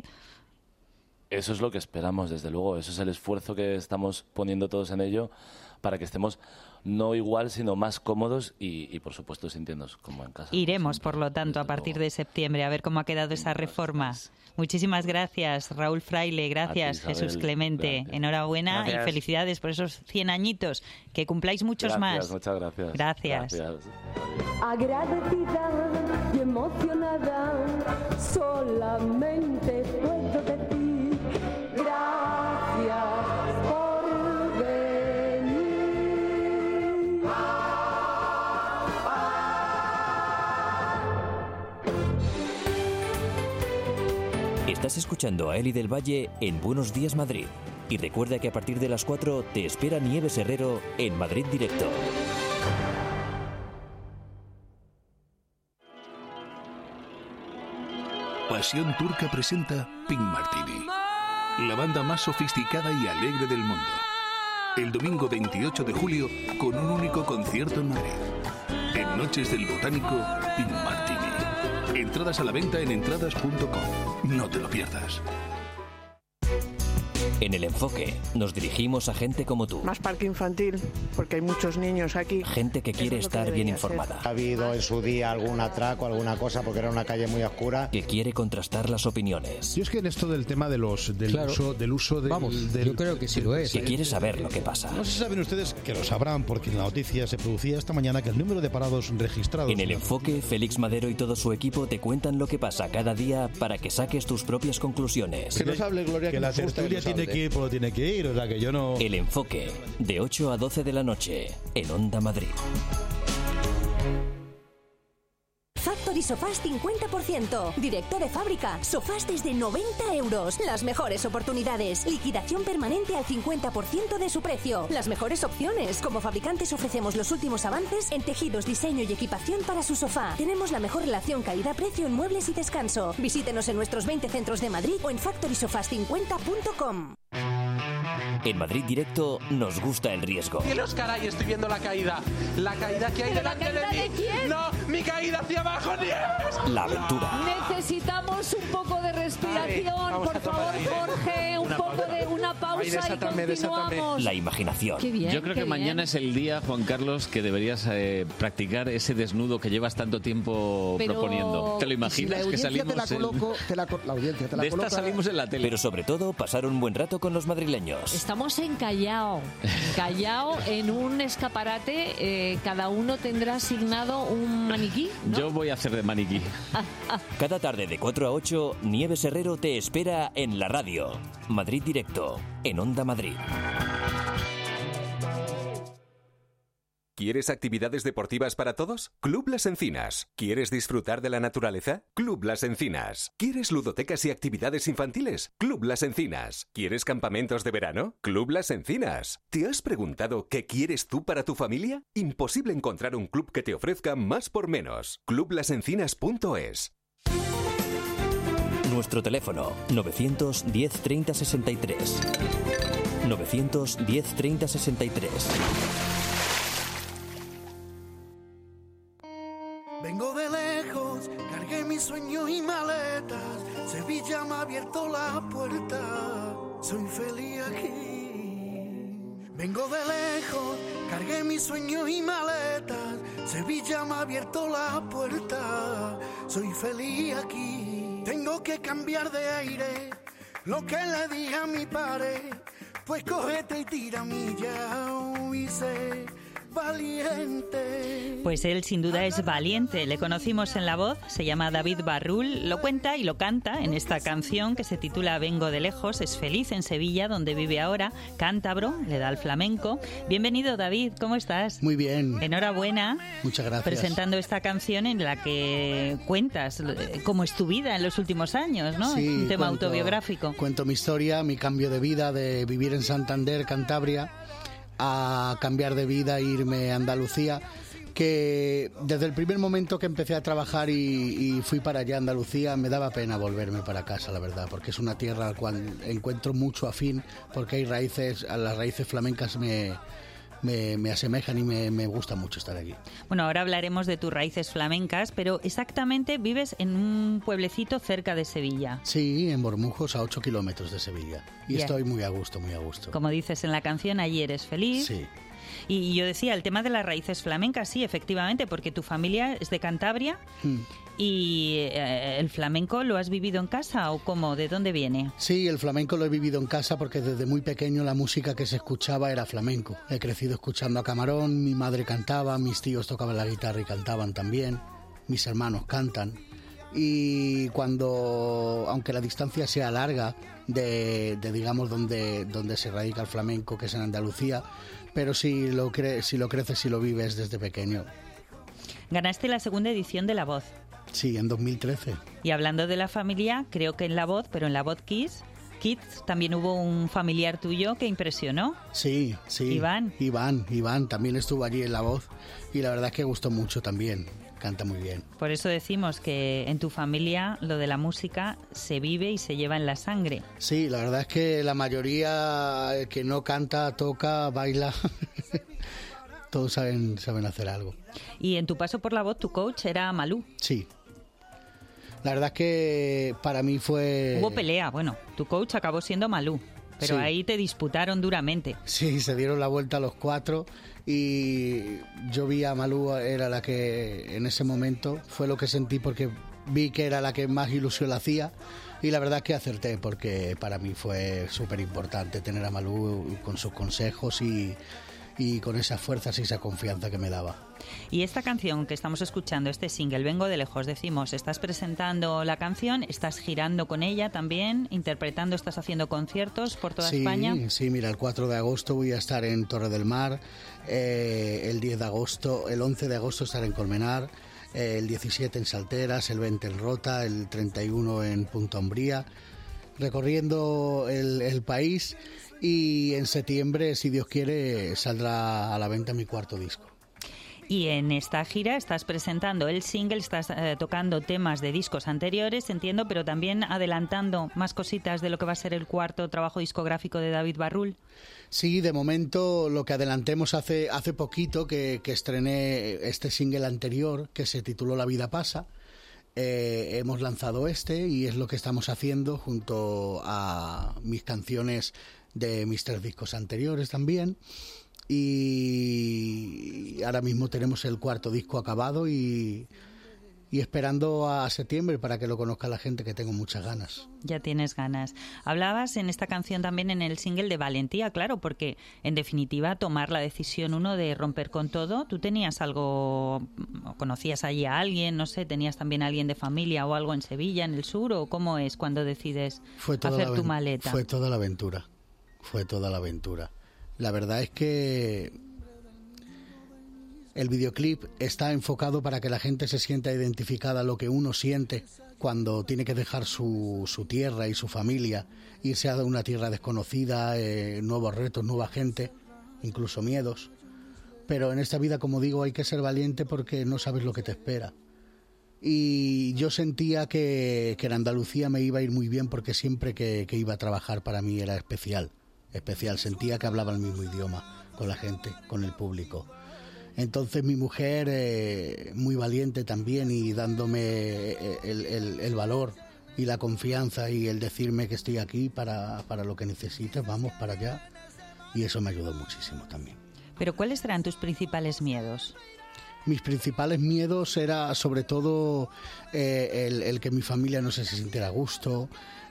Speaker 13: Eso es lo que esperamos, desde luego. Eso es el esfuerzo que estamos poniendo todos en ello para que estemos no igual, sino más cómodos y, y por supuesto, sintiéndonos como en casa.
Speaker 2: Iremos, por lo tanto, a partir de septiembre a ver cómo ha quedado esa reforma. Muchísimas gracias, Raúl Fraile. Gracias,
Speaker 13: ti, Isabel.
Speaker 2: Jesús Clemente. Gracias. Enhorabuena gracias. Y felicidades por esos cien añitos. Que cumpláis muchos
Speaker 13: gracias,
Speaker 2: más.
Speaker 13: Muchas gracias.
Speaker 2: Gracias.
Speaker 13: Gracias.
Speaker 14: Agradecida y emocionada, solamente puedo decir gracias por venir.
Speaker 1: Estás Estás escuchando a Eli del Valle en Buenos Días Madrid. Y recuerda que a partir de las cuatro te espera Nieves Herrero en Madrid Directo.
Speaker 7: Pasión Turca presenta Pink Martini, la banda más sofisticada y alegre del mundo. El domingo veintiocho de julio, con un único concierto en Madrid. En Noches del Botánico, Pink Martini. Entradas a la venta en entradas punto com. No te lo pierdas.
Speaker 1: En El Enfoque nos dirigimos a gente como tú.
Speaker 15: Más parque infantil, porque hay muchos niños aquí.
Speaker 1: Gente que quiere estar bien informada.
Speaker 16: Ha habido en su día algún atraco, alguna cosa, porque era una calle muy oscura.
Speaker 1: Que quiere contrastar las opiniones.
Speaker 17: Yo es que en esto del tema de los del claro. uso del uso del,
Speaker 18: Vamos,
Speaker 17: del,
Speaker 18: yo creo que sí lo es.
Speaker 1: Que quiere saber lo que pasa.
Speaker 17: No sé si saben ustedes, que lo sabrán, porque en la noticia se producía esta mañana que el número de parados registrados...
Speaker 1: En El Enfoque, Félix Madero y todo su equipo te cuentan lo que pasa cada día para que saques tus propias conclusiones.
Speaker 17: Que nos hable, Gloria, que, que la tertulia tiene que ir, pero tiene que ir, o sea que yo no...
Speaker 1: El Enfoque, de ocho a doce de la noche, en Onda Madrid.
Speaker 19: Factory Sofás cincuenta por ciento. Directo de fábrica. Sofás desde noventa euros. Las mejores oportunidades. Liquidación permanente al cincuenta por ciento de su precio. Las mejores opciones. Como fabricantes ofrecemos los últimos avances en tejidos, diseño y equipación para su sofá. Tenemos la mejor relación calidad-precio en muebles y descanso. Visítenos en nuestros veinte centros de Madrid o en factory sofás cincuenta punto com.
Speaker 1: En Madrid Directo nos gusta el riesgo.
Speaker 20: Cielos, caray, estoy viendo la caída. La caída que hay delante de mí.
Speaker 21: ¿De quién?
Speaker 20: No, mi caída hacia abajo, Nieves.
Speaker 1: La aventura.
Speaker 21: Necesitamos un poco de respiración, por favor, Jorge, un poco de una pausa. Ay, desátame, y continuamos.
Speaker 1: Desátame. La imaginación.
Speaker 21: Qué bien,
Speaker 22: Yo creo que
Speaker 21: bien.
Speaker 22: mañana es el día, Juan Carlos, que deberías eh, practicar ese desnudo que llevas tanto tiempo
Speaker 21: Pero...
Speaker 22: proponiendo. ¿Te lo imaginas?
Speaker 18: Si
Speaker 22: que salimos
Speaker 18: te la coloco,
Speaker 22: en...
Speaker 18: te la, la audiencia te la
Speaker 22: de esta
Speaker 18: coloca...
Speaker 22: salimos en la tele.
Speaker 1: Pero sobre todo pasar un buen rato con los madrileños.
Speaker 21: Estamos en Callao. En Callao, en un escaparate, eh, cada uno tendrá asignado un maniquí, ¿no?
Speaker 22: Yo voy a hacer de maniquí.
Speaker 1: Cada tarde de cuatro a ocho, Nieves Herrero te espera en la radio. Madrid Directo, en Onda Madrid.
Speaker 10: ¿Quieres actividades deportivas para todos? Club Las Encinas. ¿Quieres disfrutar de la naturaleza? Club Las Encinas. ¿Quieres ludotecas y actividades infantiles? Club Las Encinas. ¿Quieres campamentos de verano? Club Las Encinas. ¿Te has preguntado qué quieres tú para tu familia? Imposible encontrar un club que te ofrezca más por menos. club las encinas punto es.
Speaker 1: Nuestro teléfono novecientos diez treinta sesenta y tres. novecientos diez treinta sesenta y tres.
Speaker 23: Vengo de lejos, cargué mis sueños y maletas. Sevilla me ha abierto la puerta, soy feliz aquí. Vengo de lejos, cargué mis sueños y maletas. Sevilla me ha abierto la puerta, soy feliz aquí. Tengo que cambiar de aire, lo que le dije a mi padre. Pues cógete y tira milla y sé valiente.
Speaker 2: Pues él sin duda es valiente. Le conocimos en la voz, se llama David Barrul, lo cuenta y lo canta en esta canción que se titula Vengo de lejos. Es feliz en Sevilla, donde vive ahora, cántabro, le da al flamenco. Bienvenido, David, ¿cómo estás?
Speaker 18: Muy bien.
Speaker 2: Enhorabuena.
Speaker 18: Muchas gracias.
Speaker 2: Presentando esta canción en la que cuentas cómo es tu vida en los últimos años, ¿no?
Speaker 18: Sí,
Speaker 2: un tema
Speaker 18: cuento,
Speaker 2: autobiográfico.
Speaker 18: Cuento mi historia, mi cambio de vida, de vivir en Santander, Cantabria, a cambiar de vida e irme a Andalucía, que desde el primer momento que empecé a trabajar y, y fui para allá a Andalucía me daba pena volverme para casa, la verdad, porque es una tierra al cual encuentro mucho afín, porque hay raíces, a las raíces flamencas me... Me, me asemejan y me, me gusta mucho estar aquí.
Speaker 2: Bueno, ahora hablaremos de tus raíces flamencas, pero exactamente vives en un pueblecito cerca de Sevilla.
Speaker 18: Sí, en Bormujos, a ocho kilómetros de Sevilla. Y
Speaker 2: Bien.
Speaker 18: Estoy muy a gusto, muy a gusto.
Speaker 2: Como dices en la canción, allí eres feliz.
Speaker 18: Sí.
Speaker 2: Y yo decía, el tema de las raíces flamencas, sí, efectivamente, porque tu familia es de Cantabria. Hmm. ¿Y eh, el flamenco lo has vivido en casa o cómo? ¿De dónde viene?
Speaker 18: Sí, el flamenco lo he vivido en casa porque desde muy pequeño la música que se escuchaba era flamenco. He crecido escuchando a Camarón, mi madre cantaba, mis tíos tocaban la guitarra y cantaban también, mis hermanos cantan. Y cuando, aunque la distancia sea larga de, de digamos, donde, donde se radica el flamenco, que es en Andalucía, pero si lo, cre- si lo creces y lo vives desde pequeño.
Speaker 2: Ganaste la segunda edición de La Voz.
Speaker 18: Sí, en dos mil trece.
Speaker 2: Y hablando de la familia, creo que en La Voz, pero en La Voz Kids, Kids también hubo un familiar tuyo que impresionó.
Speaker 18: Sí, sí.
Speaker 2: Iván.
Speaker 18: Iván, Iván también estuvo allí en La Voz y la verdad es que gustó mucho también. Canta muy bien.
Speaker 2: Por eso decimos que en tu familia lo de la música se vive y se lleva en la sangre.
Speaker 18: Sí, la verdad es que la mayoría que no canta, toca, baila, todos saben, saben hacer algo.
Speaker 2: Y en tu paso por La Voz, tu coach era Malú.
Speaker 18: Sí. La verdad es que para mí fue...
Speaker 2: Hubo pelea, bueno, tu coach acabó siendo Malú, pero
Speaker 18: Sí.
Speaker 2: ahí te disputaron duramente.
Speaker 18: Sí, se dieron la vuelta a los cuatro y yo vi a Malú, era la que en ese momento fue lo que sentí porque vi que era la que más ilusión la hacía y la verdad es que acerté porque para mí fue súper importante tener a Malú con sus consejos y, y con esas fuerzas y esa confianza que me daba.
Speaker 2: Y esta canción que estamos escuchando, este single, Vengo de Lejos, decimos, estás presentando la canción, estás girando con ella también, interpretando, estás haciendo conciertos por toda
Speaker 18: sí,
Speaker 2: España.
Speaker 18: Sí, mira, el cuatro de agosto voy a estar en Torre del Mar, eh, el diez de agosto, el once de agosto estaré en Colmenar, eh, el diecisiete en Salteras, el veinte en Rota, el treinta y uno en Punta Umbría, recorriendo el, el país y en septiembre, si Dios quiere, saldrá a la venta mi cuarto disco.
Speaker 2: Y en esta gira estás presentando el single, estás eh, tocando temas de discos anteriores, entiendo, pero también adelantando más cositas de lo que va a ser el cuarto trabajo discográfico de David Barrul.
Speaker 18: Sí, de momento lo que adelantemos hace, hace poquito, que, que estrené este single anterior, que se tituló La vida pasa. Eh, hemos lanzado este y es lo que estamos haciendo junto a mis canciones de mis tres discos anteriores también. Y ahora mismo tenemos el cuarto disco acabado y, y esperando a septiembre para que lo conozca la gente, que tengo muchas ganas.
Speaker 2: Ya tienes ganas. Hablabas en esta canción también, en el single, de valentía, claro, porque en definitiva tomar la decisión uno de romper con todo. ¿Tú tenías algo, conocías allí a alguien, no sé, tenías también a alguien de familia o algo en Sevilla, en el sur, o cómo es cuando decides
Speaker 18: fue toda
Speaker 2: hacer
Speaker 18: la
Speaker 2: tu maleta?
Speaker 18: Fue toda la aventura, fue toda la aventura. La verdad es que el videoclip está enfocado para que la gente se sienta identificada a lo que uno siente cuando tiene que dejar su, su tierra y su familia, irse a una tierra desconocida, eh, nuevos retos, nueva gente, incluso miedos. Pero en esta vida, como digo, hay que ser valiente porque no sabes lo que te espera. Y yo sentía que, que en Andalucía me iba a ir muy bien porque siempre que, que iba a trabajar para mí era especial. especial, sentía que hablaba el mismo idioma con la gente, con el público. Entonces mi mujer, eh, muy valiente también y dándome el, el, el valor y la confianza y el decirme que estoy aquí para, para lo que necesites, vamos para allá, y eso me ayudó muchísimo también.
Speaker 2: Pero ¿cuáles eran tus principales miedos?
Speaker 18: Mis principales miedos era sobre todo eh, el, el que mi familia no se sintiera a gusto,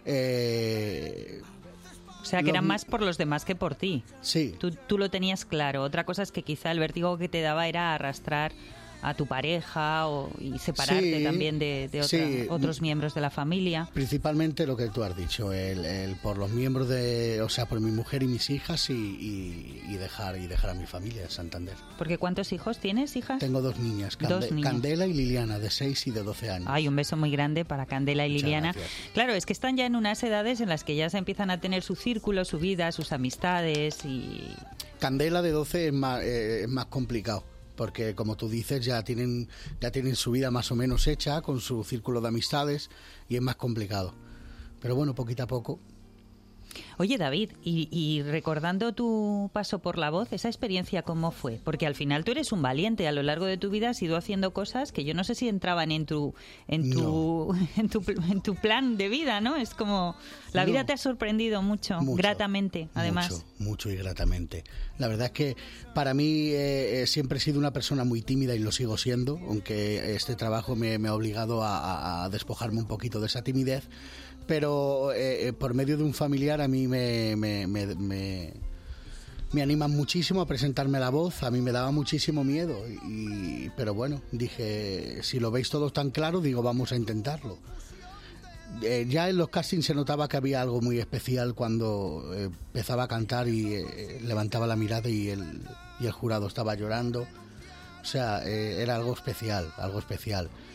Speaker 18: eh,
Speaker 2: O sea, que eran más por los demás que por ti.
Speaker 18: Sí.
Speaker 2: Tú, tú lo tenías claro. Otra cosa es que quizá el vértigo que te daba era arrastrar a tu pareja o, y separarte
Speaker 18: sí,
Speaker 2: también de, de otra,
Speaker 18: sí.
Speaker 2: otros miembros de la familia.
Speaker 18: Principalmente lo que tú has dicho, el, el por los miembros de, o sea, por mi mujer y mis hijas y, y, y dejar y dejar a mi familia en Santander.
Speaker 2: Porque ¿cuántos hijos tienes, hijas?
Speaker 18: Tengo dos niñas, Cande-
Speaker 2: dos niñas.
Speaker 18: Candela y Liliana, de seis y de doce años.
Speaker 2: Ay, un beso muy grande para Candela y
Speaker 18: Muchas
Speaker 2: Liliana.
Speaker 18: gracias.
Speaker 2: Claro, es que están ya en unas edades en las que ya se empiezan a tener su círculo, su vida, sus amistades y...
Speaker 18: Candela de doce es más, eh, es más complicado, porque como tú dices ya tienen ya tienen su vida más o menos hecha con su círculo de amistades y es más complicado. Pero bueno, poquito a poco.
Speaker 2: Oye, David, y, y recordando tu paso por La Voz, ¿esa experiencia cómo fue? Porque al final tú eres un valiente, a lo largo de tu vida has ido haciendo cosas que yo no sé si entraban en tu en tu, no. en tu, en tu plan de vida, ¿no? Es como, la no. vida te ha sorprendido mucho, mucho gratamente, además.
Speaker 18: Mucho, mucho y gratamente. La verdad es que para mí eh, siempre he sido una persona muy tímida y lo sigo siendo, aunque este trabajo me, me ha obligado a, a despojarme un poquito de esa timidez. Pero eh, por medio de un familiar a mí me, me, me, me, me animan muchísimo a presentarme La Voz. A mí me daba muchísimo miedo, y, pero bueno, dije, si lo veis todos tan claro, digo, vamos a intentarlo. Eh, ya en los castings se notaba que había algo muy especial cuando eh, empezaba a cantar y eh, levantaba la mirada y el, y el jurado estaba llorando. O sea, eh, era algo especial, algo especial.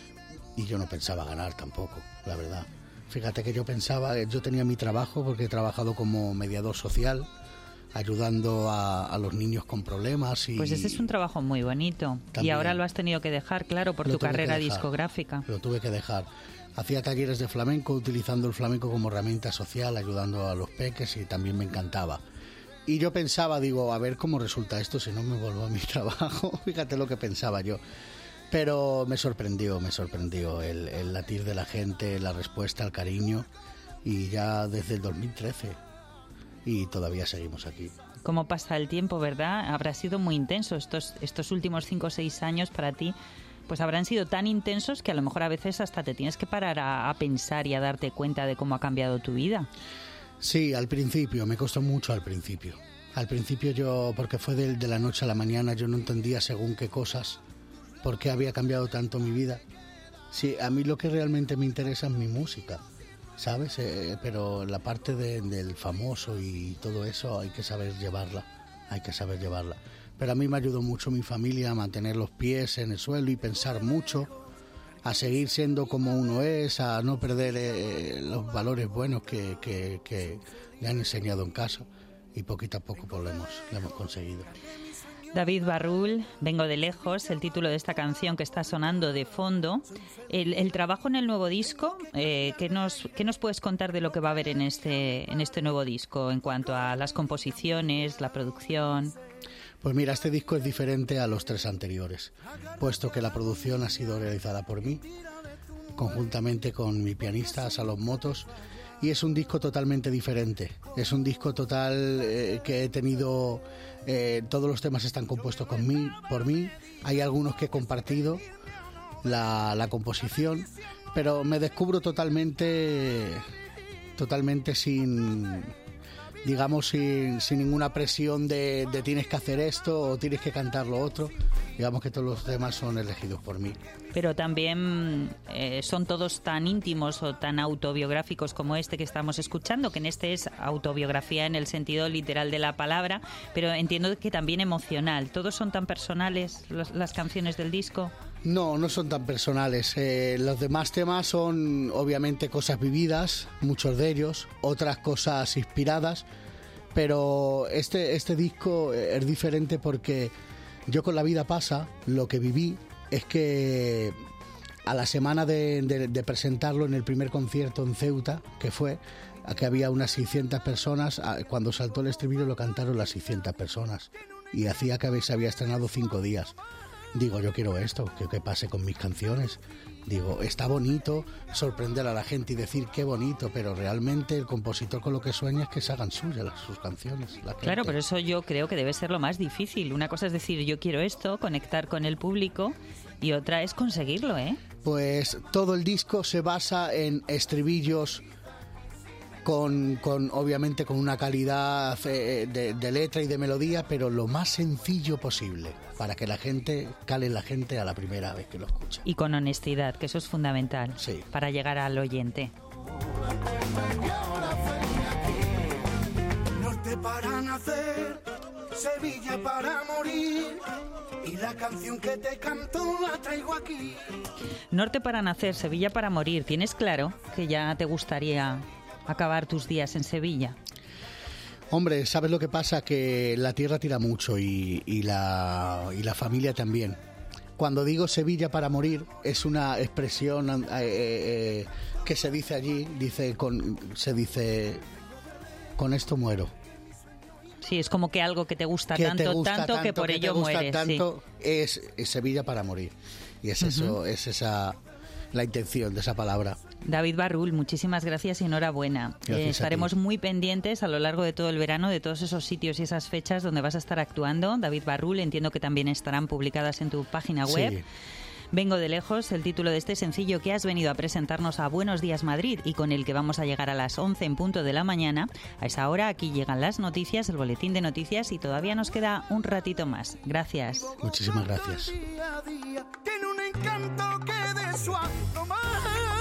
Speaker 18: y yo no pensaba ganar tampoco, la verdad. Fíjate que yo pensaba, yo tenía mi trabajo porque he trabajado como mediador social, ayudando a, a los niños con problemas. Y
Speaker 2: pues ese es un trabajo muy bonito. También. Y ahora lo has tenido que dejar, claro, por
Speaker 18: Lo
Speaker 2: tu carrera discográfica.
Speaker 18: Lo tuve que dejar. Hacía talleres de flamenco, utilizando el flamenco como herramienta social, ayudando a los peques, y también me encantaba. Y yo pensaba, digo, a ver cómo resulta esto si no me vuelvo a mi trabajo. Fíjate lo que pensaba yo. Pero me sorprendió, me sorprendió el, el latir de la gente, la respuesta, el cariño, y ya desde el dos mil trece, y todavía seguimos aquí.
Speaker 2: ¿Cómo pasa el tiempo, verdad? Habrá sido muy intenso estos, estos últimos cinco o seis años para ti, pues habrán sido tan intensos que a lo mejor a veces hasta te tienes que parar a, a pensar y a darte cuenta de cómo ha cambiado tu vida.
Speaker 18: Sí, al principio, me costó mucho al principio. Al principio yo, porque fue de, de la noche a la mañana, yo no entendía según qué cosas, por qué había cambiado tanto mi vida. Sí, a mí lo que realmente me interesa es mi música, ¿sabes? Eh, pero la parte de, del famoso y todo eso hay que saber llevarla, hay que saber llevarla. Pero a mí me ayudó mucho mi familia a mantener los pies en el suelo y pensar mucho, a seguir siendo como uno es, a no perder eh, los valores buenos que, que, que me han enseñado en casa, y poquito a poco pues lo hemos, lo hemos conseguido.
Speaker 2: David Barrul, Vengo de lejos, el título de esta canción que está sonando de fondo. El, el trabajo en el nuevo disco, eh, ¿qué nos, qué nos puedes contar de lo que va a haber en este, en este nuevo disco en cuanto a las composiciones, la producción?
Speaker 18: Pues mira, este disco es diferente a los tres anteriores, puesto que la producción ha sido realizada por mí, conjuntamente con mi pianista Salón Motos, y es un disco totalmente diferente. Es un disco total eh, que he tenido... Eh, todos los temas están compuestos con mí, por mí. Hay algunos que he compartido la, la composición, pero me descubro totalmente, totalmente sin... digamos, sin, sin ninguna presión de, de tienes que hacer esto o tienes que cantar lo otro. Digamos que todos los temas son elegidos por mí.
Speaker 2: Pero también eh, son todos tan íntimos o tan autobiográficos como este que estamos escuchando, que en este es autobiografía en el sentido literal de la palabra, pero entiendo que también emocional. ¿Todos son tan personales los, las canciones del disco?
Speaker 18: No, no son tan personales. Eh, los demás temas son obviamente cosas vividas, muchos de ellos, otras cosas inspiradas, pero este, este disco es diferente porque yo con La vida pasa, lo que viví es que a la semana de, de, de presentarlo en el primer concierto en Ceuta, que fue, que había unas seiscientas personas, cuando saltó el estribillo lo cantaron las seiscientas personas, y hacía que se había estrenado cinco días. Digo, yo quiero esto, que, que pase con mis canciones. Digo, está bonito sorprender a la gente y decir qué bonito, pero realmente el compositor con lo que sueña es que se hagan suyas las, sus canciones. La
Speaker 2: claro, pero eso yo creo que debe ser lo más difícil. Una cosa es decir, yo quiero esto, conectar con el público, y otra es conseguirlo, ¿eh?
Speaker 18: Pues todo el disco se basa en estribillos Con, con obviamente con una calidad de, de, de letra y de melodía, pero lo más sencillo posible, para que la gente cale la gente a la primera vez que lo escucha.
Speaker 2: Y con honestidad, que eso es fundamental,
Speaker 18: sí,
Speaker 2: para llegar al oyente.
Speaker 23: Norte para nacer, Sevilla para morir, y la canción que te canto la traigo aquí.
Speaker 2: Norte para nacer, Sevilla para morir. ¿Tienes claro que ya te gustaría acabar tus días en Sevilla?
Speaker 18: Hombre, ¿sabes lo que pasa? Que la tierra tira mucho y, y, la, y la familia también. Cuando digo Sevilla para morir, es una expresión eh, eh, que se dice allí, dice con, se dice, con esto muero.
Speaker 2: Sí, es como que algo que te gusta
Speaker 18: que
Speaker 2: tanto,
Speaker 18: te gusta
Speaker 2: tanto,
Speaker 18: tanto
Speaker 2: que por
Speaker 18: que
Speaker 2: ello
Speaker 18: te gusta
Speaker 2: mueres.
Speaker 18: Tanto,
Speaker 2: sí.
Speaker 18: es, es Sevilla para morir. Y es eso, uh-huh. es esa la intención de esa palabra.
Speaker 2: David Barrul, muchísimas gracias y enhorabuena. Eh, estaremos muy pendientes a lo largo de todo el verano de todos esos sitios y esas fechas donde vas a estar actuando. David Barrul, entiendo que también estarán publicadas en tu página web. Sí. Vengo de lejos, el título de este sencillo que has venido a presentarnos a Buenos Días Madrid y con el que vamos a llegar a las once en punto de la mañana. A esa hora aquí llegan las noticias, el boletín de noticias, y todavía nos queda un ratito más. Gracias.
Speaker 18: Muchísimas gracias.
Speaker 23: Tiene un encanto que de su alma